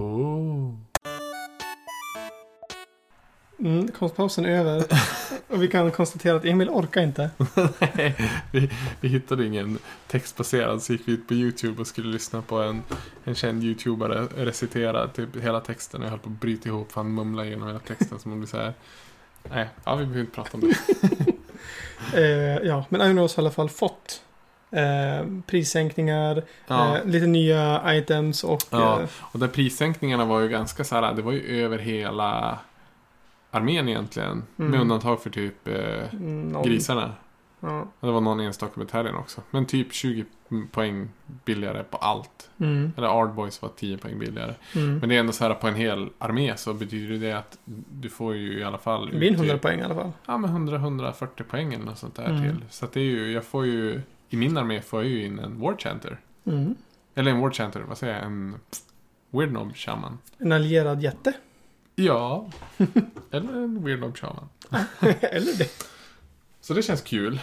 Konstpausen är över. Och vi kan konstatera att Emil orkar inte. Nej, vi hittade ingen textbaserad, så gick vi ut på YouTube och skulle lyssna på en känd YouTubare recitera typ hela texten. Jag höll på att bryta ihop, för han mumlar igenom hela texten som om det så här. Nej, vi behöver inte prata om det. Men Iron Jaws har i alla fall fått prissänkningar, lite nya items och och där prissänkningarna var ju ganska så här, det var ju över hela armén egentligen, med undantag för typ grisarna. Ja. Det var någon enstaka bataljon också. Men typ 20 poäng billigare på allt. Eller Ardboys var 10 poäng billigare. Men det är ändå så här, på en hel armé så betyder det att du får ju i alla fall ut 100 poäng i alla fall. Ja, men 100-140 poäng eller något sånt där till. Så att det är ju, jag får ju i min armé får jag ju in en War Chanter. Eller en War Chanter, vad säger jag? En Weird Knob Shaman. En allierad jätte. Ja. Eller en Weird Knob Shaman. Eller det. Så det känns kul.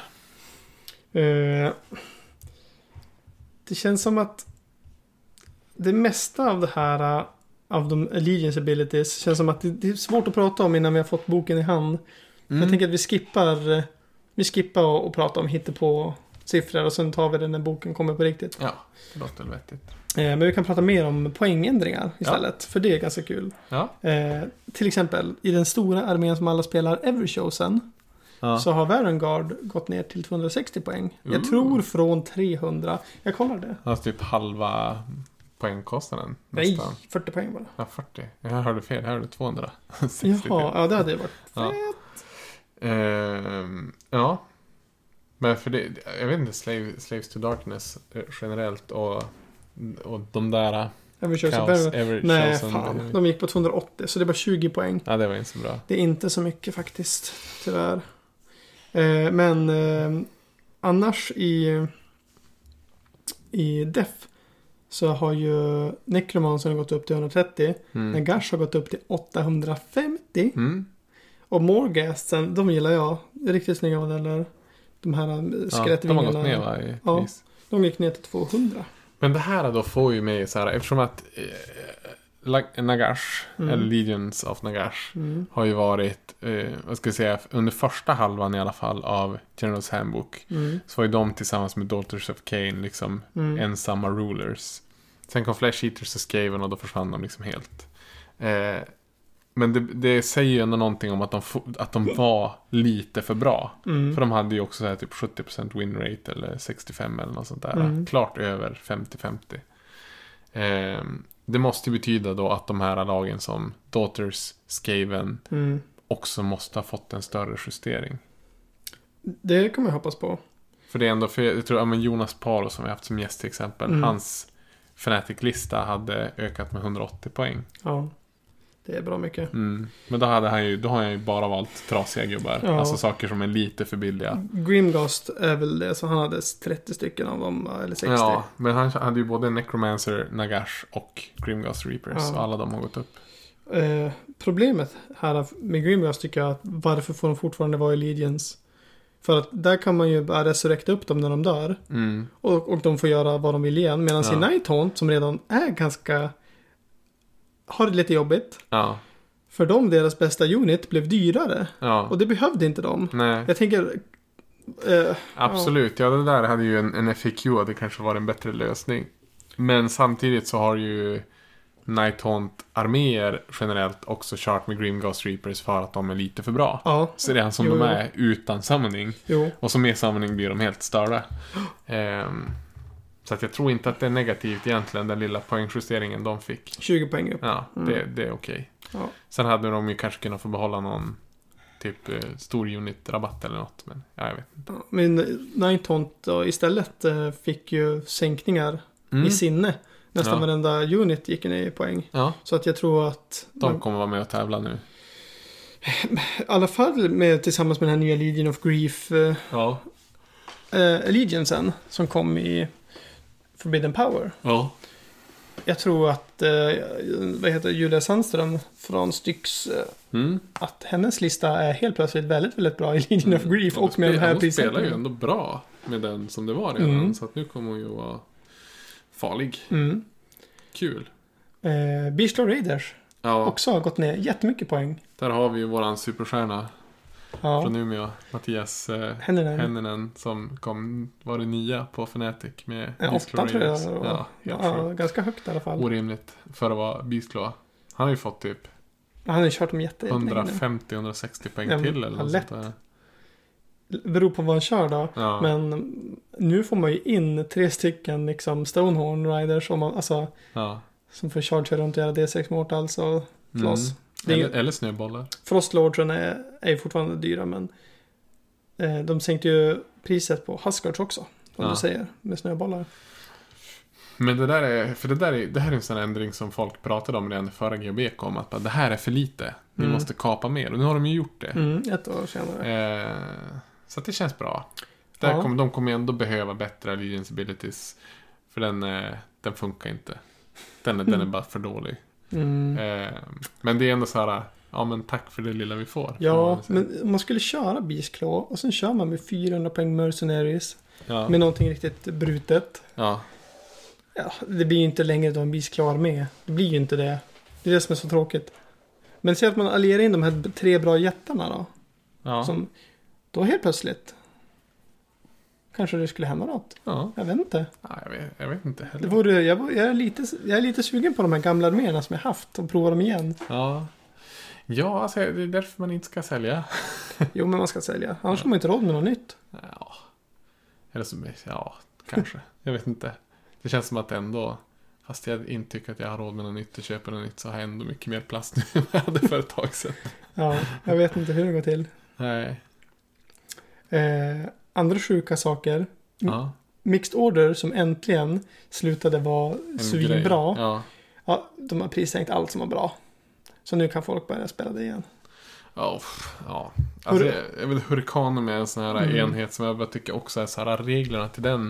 Det känns som att det mesta av det här, av de Allegiance Abilities, känns som att det är svårt att prata om innan vi har fått boken i hand. Jag tänker att vi skippar och prata om hittepå siffror, och sen tar vi den när boken kommer på riktigt. Ja, det låter vettigt. Men vi kan prata mer om poängändringar istället, för det är ganska kul. Ja. Till exempel, i den stora armén som alla spelar Everchosen, så har Varengard gått ner till 260 poäng. Jag tror från 300. Jag kollar det. Alltså typ halva poängkostnaden. Nej, 40 poäng bara. Ja, 40. Jag hörde fel. Jag hörde 200. Jaha, det hade varit fett. Ja. Men för det, jag vet inte, Slaves to Darkness generellt och de där Nej, fan. De gick på 280, så det var 20 poäng. Ja, det var inte så bra. Det är inte så mycket faktiskt, tyvärr. Men annars i Def så har ju Necromancer gått upp till 130. Nagash har gått upp till 850. Och Morghastsen, de gillar jag. Riktigt snygga modeller. De här skelettvingarna. De har gått ner, va, i pris. De gick ner till 200. Men det här då får ju mig så här, eftersom att Nagash, eller Legions of Nagash, har ju varit, vad ska jag säga, under första halvan i alla fall av General's Handbook, så var ju de tillsammans med Daughters of Cain liksom ensamma rulers. Sen kom Flesh Eaters och Skaven och då försvann de liksom helt. Men det säger ju ändå någonting om att de var lite för bra. För de hade ju också så här typ 70% win rate eller 65 eller något sånt där. Klart över 50-50. Det måste ju betyda då att de här lagen som Daughters, Skaven också måste ha fått en större justering. Det kan man hoppas på. För det är ändå, för jag tror att Jonas Paro som vi har haft som gäst till exempel, hans Fnatic-lista hade ökat med 180 poäng. Ja. Det är bra mycket. Men då har han ju bara valt trasiga gubbar. Ja. Alltså saker som är lite för billiga. Grimghost är väl det. Så han hade 30 stycken av dem. Eller 60. Ja, men han hade ju både Necromancer, Nagash och Grimghost Reapers. Ja. Och alla de har gått upp. Problemet här med Grimghost tycker jag att varför får de fortfarande vara i Legions? För att där kan man ju bara resurrekta upp dem när de dör. Och de får göra vad de vill igen. Medan i Nighthaunt som redan är ganska... har det lite jobbigt. Ja. För dem, deras bästa unit blev dyrare. Ja. Och det behövde inte de. Nej. Jag tänker... Absolut, ja det där hade ju en FAQ och det kanske var en bättre lösning. Men samtidigt så har ju Nighthaunt-arméer generellt också kört med Grimghost Reapers för att de är lite för bra. Ja. Så det är som de är utan summoning. Jo. Och som med summoning blir de helt störda. Så att jag tror inte att det är negativt egentligen, den lilla poängjusteringen de fick. 20 poäng upp. Ja, det är okej. Ja. Sen hade de ju kanske kunnat få behålla någon typ stor unit-rabatt eller något. Men jag vet inte. Ja, men Nighthaunt istället fick ju sänkningar i sinne. Nästan varenda unit gick ner i poäng. Ja. Så att jag tror att... De kommer vara med och tävla nu. I alla fall tillsammans med den här nya Legion of Grief. Legionsen som kom i Forbidden Power. Ja. Jag tror att Julia Sandström från Styx att hennes lista är helt plötsligt väldigt, väldigt bra i Legion of Grief och med den här priset. Hon spelar ju ändå bra med den som det var redan. Så att nu kommer hon ju vara farlig. Kul. Beastlaw Raiders också har gått ner jättemycket poäng. Där har vi ju våran superstjärna från Umeå, Mattias Henninen som var det 9 på Fnatic med Beastlaw Raiders. 8 tror jag. Ganska högt i alla fall. Orimligt för att vara Beastlaw. Han har ju fått typ han har ju kört dem 150-160 poäng till eller något sånt där. Beror på vad han kör då. Ja. Men nu får man ju in 3 stycken liksom Stonehorn Riders som får charge runt och göra D6 Mortals och slåss. Eller snöbollar. Frostlordsen är ju fortfarande dyra, men de sänkte ju priset på Huskards också, som du säger, med snöbollar. Men det här är en sån ändring som folk pratade om redan förra GB om att det här är för lite. Ni måste kapa mer. Och nu har de ju gjort det. 1 år senare. Så att det känns bra. De kommer ändå behöva bättre Allegiance abilities. För den funkar inte. Den är bara för dålig. Men det är ändå så här. Ja, men tack för det lilla vi får. Ja, men om man skulle köra Beastclaw och sen kör man med 400 poäng Mercenaries med någonting riktigt brutet. Ja, det blir ju inte längre då en Beastclaw med. Det blir ju inte det. Det är det som är så tråkigt. Men säg att man allierar in de här 3 bra jättarna då. Ja. Då helt plötsligt kanske det skulle hända något. Ja. Jag vet inte. Ja, jag vet inte heller. Jag är lite sugen på de här gamla arméerna som jag haft och prova dem igen. Ja, alltså, det är därför man inte ska sälja. Jo, men man ska sälja. Annars har man inte råd med något nytt. Ja. Eller så, kanske. Jag vet inte. Det känns som att ändå, fast jag inte tycker att jag har råd med något nytt och köper något nytt, så har jag ändå mycket mer plats nu än jag hade för ett tag sedan. Ja, jag vet inte hur det går till. Nej. andra sjuka saker. Ja. Mixed Order som äntligen slutade vara svinbra. Ja. Ja, de har prissänkt allt som var bra. Så nu kan folk börja spela det igen. Ja. Alltså, jag vet, Hurricane är en sån här enhet som jag tycker också är så här, reglerna till den.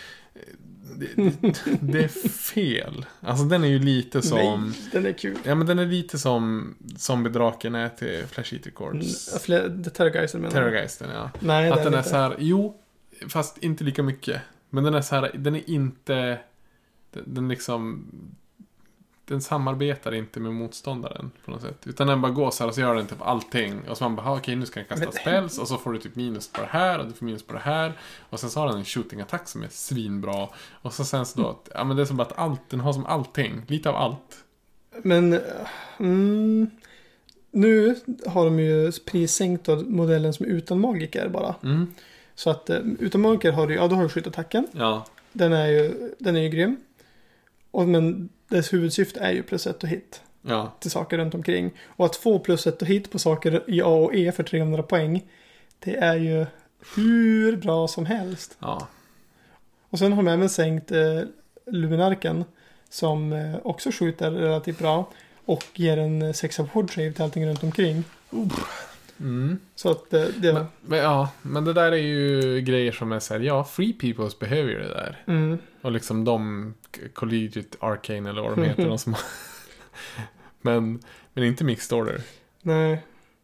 Det är fel. Alltså den är ju lite som... Nej, den är kul. Ja, men den är lite som Zombie-draken är till Flash Eater Corps. Terrorgeisten menar Terrorgeisten, ja. Nej, att den är så här, jo, fast inte lika mycket. Men den är så här, den är inte... Den liksom... Den samarbetar inte med motståndaren på något sätt. Utan den bara går så här och så gör den typ allting. Och så man bara, okej, nu ska den kasta spells. Och så får du typ minus på det här och du får minus på det här. Och sen så har den en shooting-attack som är svinbra. Och så sen så då, ja men det är som bara att den har som allting. Lite av allt. Men nu har de ju prissänkt modellen som är utan magiker bara. Så att utan magiker har du ju, ja då har du skyttattacken. Ja. Den är ju grym. Men dess huvudsyfte är ju plus 1 och hit. Ja. Till saker runt omkring. Och att få plus 1 och hit på saker i A och E för 300 poäng. Det är ju hur bra som helst. Ja. Och sen har de även sänkt Luminarken. Som också skjuter relativt bra. Och ger en 6 av hård save till allting runt omkring. Så att det... Men det där är ju grejer som är så här, ja, free peoples behöver ju det där. Och liksom de Collegiate Arcane eller vad de heter. De som men inte Mixed Order. Nej.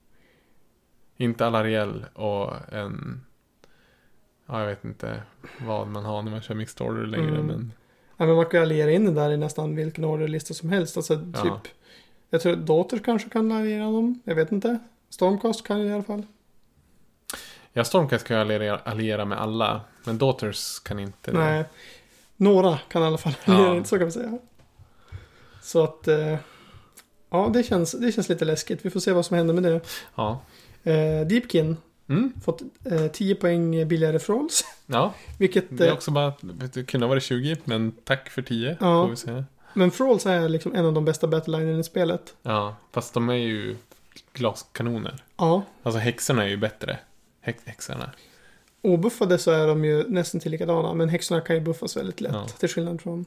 Inte Alariel och en... Ja, jag vet inte vad man har när man kör Mixed Order längre. Men... Ja, men man kan alliera in det där i nästan vilken orderlista som helst. Alltså typ... Jag tror att Daughters kanske kan alliera dem. Jag vet inte. Stormcast kan ju i alla fall. Ja, Stormcast kan ju alliera med alla. Men Daughters kan inte. Nej. Några kan i alla fall alliera, så kan vi säga. Så att... ja, det känns lite läskigt. Vi får se vad som händer med det. Ja. Deepkin. Fått 10 poäng billigare Frolls. Ja. Vilket... Det är också bara... Det kunde ha varit 20, men tack för 10. Ja. Får vi se. Men Frolls är liksom en av de bästa battlelinjerna i spelet. Ja, fast de är ju glaskanoner. Ja. Alltså häxorna är ju bättre. Häxorna. Obuffade så är de ju nästan till likadana. Men häxorna kan ju buffas väldigt lätt. Till skillnad från...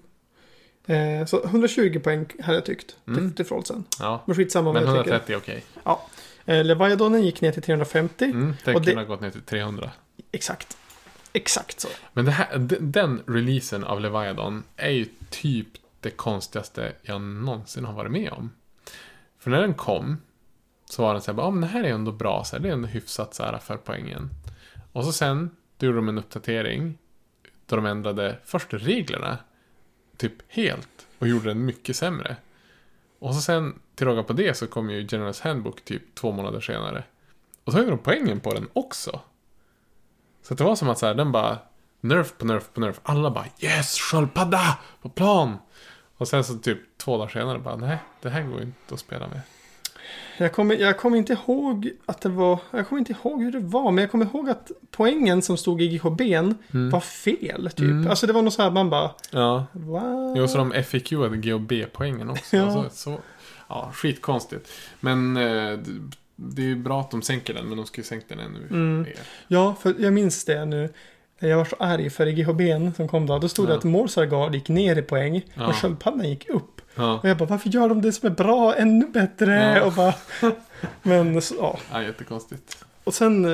så 120 poäng hade jag tyckt. Till Frollsen. Ja. Men skitsamma men 130 är okej. Ja. Leviathanen gick ner till 350. Det kunde ha gått ner till 300. Exakt så. Men den releasen av Leviathan är ju typ det konstigaste jag någonsin har varit med om. För när den kom så var den så här, men det här är ändå bra, så här, det är ändå hyfsat så här för poängen. Och så sen gjorde de en uppdatering då de ändrade först reglerna typ helt och gjorde den mycket sämre. Och så sen till råga på det så kom ju General's Handbook typ 2 månader senare. Och så höjde de poängen på den också. Så det var som att så här, den bara nerf på nerf på nerf. Alla bara, yes, sköldpadda på plan. Och sen så typ 2 dagar senare bara, nej, det här går inte att spela med. Jag kommer inte ihåg att det var... Jag kommer inte ihåg hur det var. Men jag kommer ihåg att poängen som stod i GHB:n var fel, typ. Alltså det var något så här, man bara... Ja. Wow. Jo, så de FAQ-ade GHB-poängen också. Ja. Alltså, så, ja, skitkonstigt. Men det är ju bra att de sänker den, men de ska ju sänka den ännu mer. Ja, för jag minns det nu. Jag var så arg för i GHB:n som kom då. Då stod det att Morsargard gick ner i poäng och sköldpaddan gick upp. Ja. Och jag bara, varför gör de det som är bra ännu bättre? Ja. Och bara, men så, ja, jättekonstigt. Och sen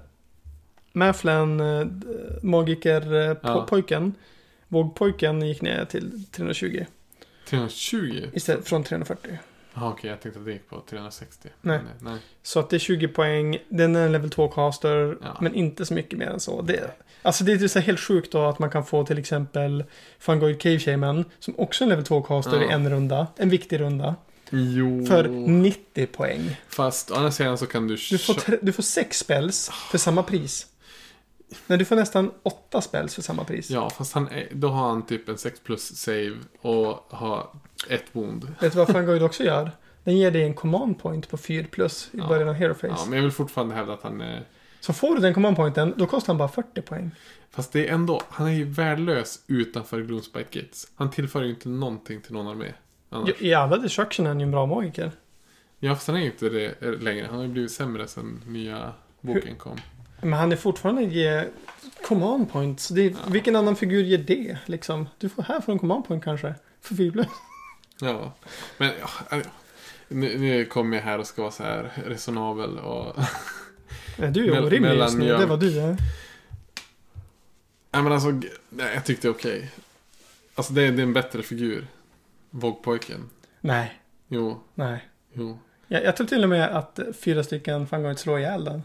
Mäflen, magiker-pojken, vågpojken gick ner till 320. 320? Istället från 340. Okej, jag tänkte att det gick på 360. Nej. Så att det är 20 poäng. Den är en level 2-caster, men inte så mycket mer än så. Alltså det är så helt sjukt då att man kan få till exempel Fungoid Cave Shaman, som också är en level 2-caster i en runda. En viktig runda. Jo. För 90 poäng. Fast å andra sidan så kan du... Du får 6 spells för samma pris. Men du får nästan 8 spells för samma pris. Ja, fast då har han typ en 6 plus save och har 1 wound. Vet du vad Fungoid också gör? Den ger dig en command point på 4 plus i början av Hero Phase. Ja, men jag vill fortfarande hävda att han är... Så får du den command pointen, då kostar han bara 40 poäng. Fast det är ändå... Han är ju värdelös utanför Gloomspite Gates. Han tillför ju inte någonting till någon armé. I alla destruction är han ju en bra magiker. Ja, fast han är ju inte det längre. Han har ju blivit sämre sen nya boken kom. Men han är fortfarande ge command points. Vilken annan figur ger det liksom? Du får här för en command point kanske. För Fiblö. Ja, men nu kommer jag här och ska vara så här resonabel och... Du är orimlig just nu, det var du. Nej, men alltså, jag tyckte det är okej. Alltså det är en bättre figur. Vågpojken. Nej. Jo. Nej. Jo. Jag tror till och med att 4 stycken fan går att slå ihjäl den.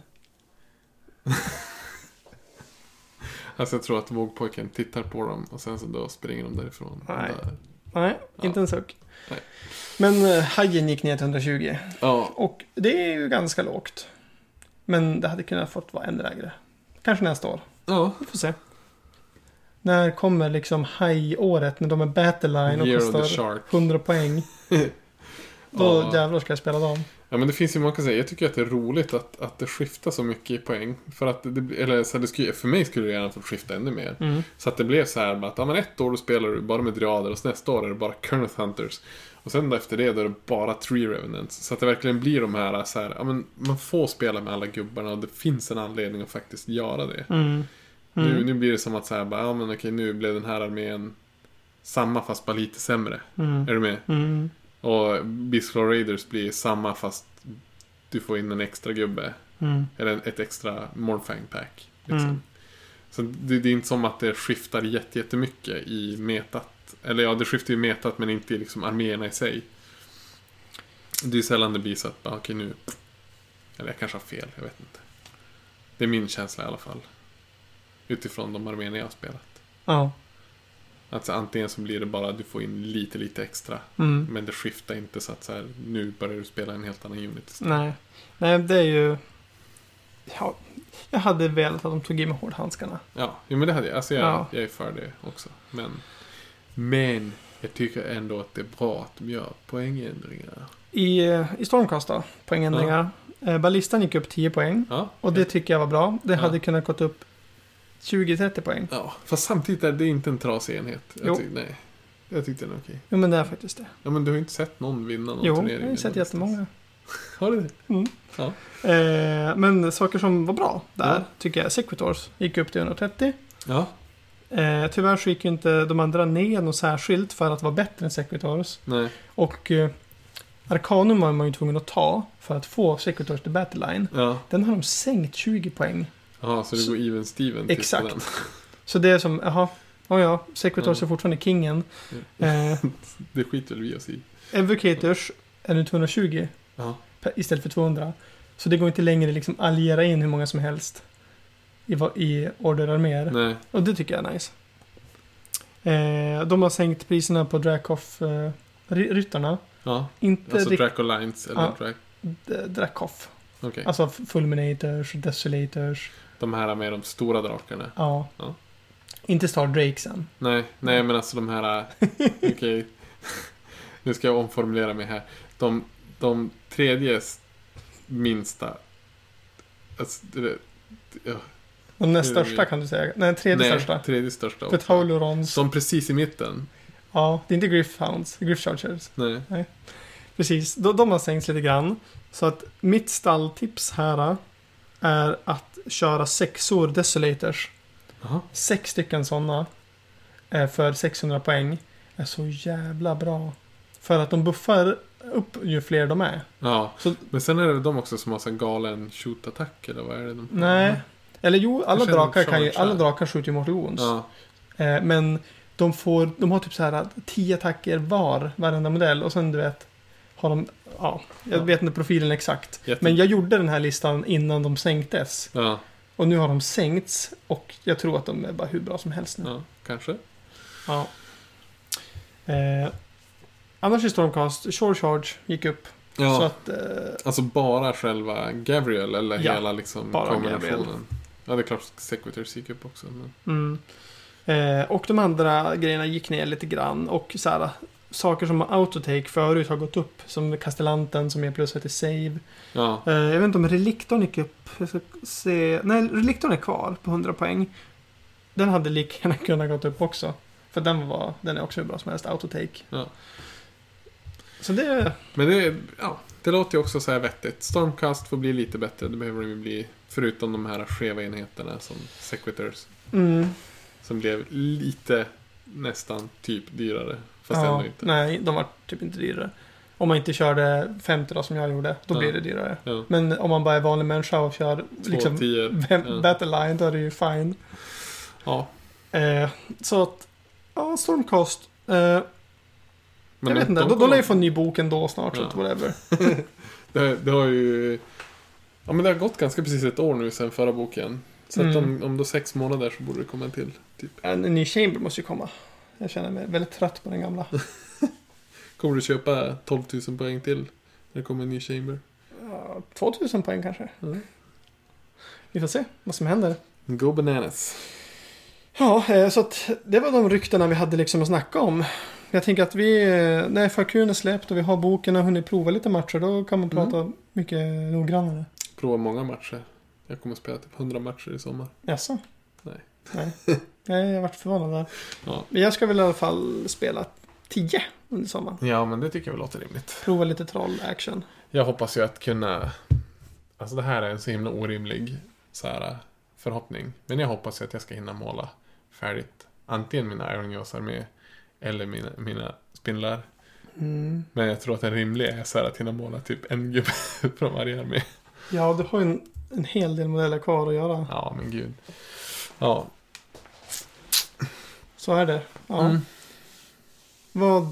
Alltså jag tror att vågpojken tittar på dem och sen så då springer de därifrån. Nej, inte en suck. Nej. Men hajen gick ner till 120. Ja. Och det är ju ganska lågt. Men det hade kunnat fått vara ännu lägre. Kanske nästa år. Ja. Vi får se. När kommer liksom haj-året när de är Battleline och kostar 100 poäng. Då jävlar ska jag spela dem. Ja, men det finns ju många som säger. Jag tycker att det är roligt att det skiftar så mycket i poäng. För att för mig skulle det gärna få skifta ännu mer. Mm. Så att det blev så här att men ett år då spelar du bara med Driader och nästa år är det bara Kurnoth Hunters. Och sen efter det då är det bara Tree Revenants. Så att det verkligen blir de här så här, men man får spela med alla gubbarna och det finns en anledning att faktiskt göra det. Nu blir det som att så här, men okej, nu blev den här armén samma fast bara lite sämre. Är du med? Och Beastflow Raiders blir samma fast du får in en extra gubbe. Eller ett extra Morfang pack. Liksom. Så det är inte som att det skiftar jättemycket i metat. Eller ja, det skiftar ju metat men inte liksom arméerna i sig. Det är sällan det blir så att okej, nu... Eller jag kanske har fel, jag vet inte. Det är min känsla i alla fall. Utifrån de arméerna jag har spelat. Ja. Alltså antingen så blir det bara att du får in lite extra. Men det skiftar inte så att så här, nu börjar du spela en helt annan unit istället. Nej, det är ju... Ja, jag hade velat att de tog i med hårdhandskarna. Ja, men det hade jag. Alltså jag är för det också. Men jag tycker ändå att det är bra att de gör poängändringar. I Stormcast då, poängändringar. Ballistan gick upp 10 poäng. Ja, och det tycker jag var bra. Det hade kunnat gått upp 20-30 poäng. Ja, fast samtidigt är det inte en trasig enhet. Jag tyckte den är okej. Jo, men det är faktiskt det. Ja, men du har inte sett någon vinna någon turnering. Jo, jag har sett jättemånga. Har du det? Ja. Men saker som var bra där tycker jag. Sequitors gick upp till 130. Ja. Tyvärr så gick ju inte de andra ner något särskilt för att vara bättre än Sequitors. Nej. Och Arcanum var man ju tvungen att ta för att få Sequitors till Battleline. Ja. Den har de sänkt 20 poäng. Ja, så det går even Steven. Exakt. Den. Så det är som, Sequitors är fortfarande kingen. Det skiter väl vi oss i. Evocators är nu 220 istället för 200. Så det går inte längre liksom alliera in hur många som helst i orderarméer. Nej. Och det tycker jag är nice. De har sänkt priserna på Dracoff-ryttarna. Ja, inte alltså Dracolines eller Dracoff. Okay. Alltså Fulminators, Desolators. De här med de stora drakarna. Ja. Inte Star Drakesen. Nej, men alltså de här... Okej. Nu ska jag omformulera mig här. De tredje minsta... Alltså, de näst största kan du säga. Nej, tredje största. För Taulurons. Som precis i mitten. Ja, det är inte Griff Chargers. Nej. Precis, de har sänkts lite grann. Så att mitt stalltips här är att köra 6 Desolators. 6 stycken sådana för 600 poäng är så jävla bra. För att de buffar upp ju fler de är. Ja, så, men sen är det de också som har en galen shoot-attack eller vad är det de har? Nej, eller jo, alla drakar skjuter ju Mortal Wounds. Ja. Men de har typ så här 10 attacker varenda modell och sen du vet har de, jag vet inte profilen exakt. Men jag gjorde den här listan innan de sänktes. Ja. Och nu har de sänkts och jag tror att de är bara hur bra som helst nu. Ja, kanske. Ja. Annars i Stormcast, Shore Charge gick upp. Ja. Så att, alltså bara själva Gabriel eller hela liksom kombinationen. Gabriel. Ja, det är klart Sequitors gick upp också. Men... och de andra grejerna gick ner lite grann. Och så här, saker som autotake förut har gått upp. Som Castellanten som är plus 1 i save. Ja. Jag vet inte om Reliktorn gick upp. Jag ska se. Nej, Reliktorn är kvar på 100 poäng. Den hade lika gärna kunnat gått upp också. För den är också hur bra som helst autotake. Ja. Så det... Men det låter ju också så här vettigt. Stormcast får bli lite bättre. Det behöver det bli. Förutom de här skeva enheterna som Sequitors. Som blev lite nästan typ dyrare. Fast ändå inte. Nej, de var typ inte dyrare. Om man inte körde 50 då, som jag gjorde, då blir det dyrare. Ja. Men om man bara är vanlig människa och kör liksom Battleline, då är det ju fine. Ja. Så att, Stormcast. Jag vet inte, de lär ju få en ny bok ändå snart, så whatever. det har ju... Ja, men det har gått ganska precis ett år nu sedan förra boken. Så att om då 6 månader så borde det komma till. Typ. En ny Chamber måste ju komma. Jag känner mig väldigt trött på den gamla. Kommer du köpa 12 000 poäng till när det kommer en ny Chamber? 2 000 poäng kanske. Vi får se vad som händer. Go bananas. Ja, så att det var de ryktena vi hade liksom att snacka om. Jag tänker att när FAQ:n är släppt och vi har boken och hunnit prova lite matcher, då kan man prata mycket noggrannare. Prova många matcher. Jag kommer att spela typ 100 matcher i sommar. Jaså? Nej. Jag har varit förvånad där. Ja. Jag ska väl i alla fall spela 10 under sommaren. Ja, men det tycker jag väl låter rimligt. Prova lite troll-action. Jag hoppas ju att kunna... Alltså det här är en så himla orimlig så här, förhoppning. Men jag hoppas ju att jag ska hinna måla färdigt. Antingen mina Iron Jaws-armé eller mina spindlar. Men jag tror att en rimlig är så här att hinna måla typ en gubbe från varje armé. Ja, du har ju en hel del modeller kvar att göra. Ja, men gud. Ja. Så är det. Ja. Vad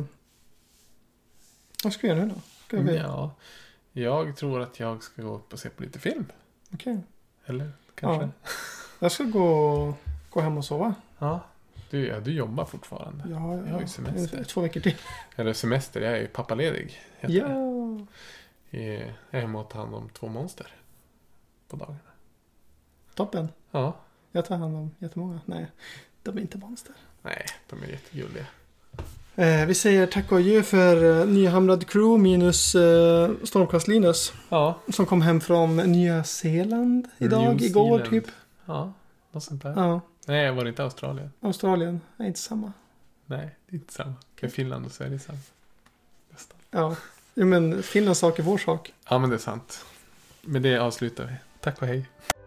ska vi göra nu då? Ja, jag tror att jag ska gå upp och se på lite film. Okej. Eller kanske. Ja. Jag ska gå hem och sova. Ja. Du jobbar fortfarande. Ja. Jag har ju semester. 2 veckor till. Eller semester, jag är ju pappaledig. Ja. Jag är hemma och tar hand om 2 monster på dagarna. Toppen. Ja. Jag tar hand om jättemånga. Nej, de är inte monster. Nej, de är jättegulliga. Vi säger tack och adjö för nyhamrad crew minus Stormcast Linus. Ja. Som kom hem från Nya Zeeland igår typ. Ja, något sånt där. Ja. Nej, var det inte Australien? Australien är inte samma. Nej, det är inte samma. Med Finland och Sverige är samma. Nästan. Ja, men Finlands sak är vår sak. Ja, men det är sant. Med det avslutar vi. Tack och hej.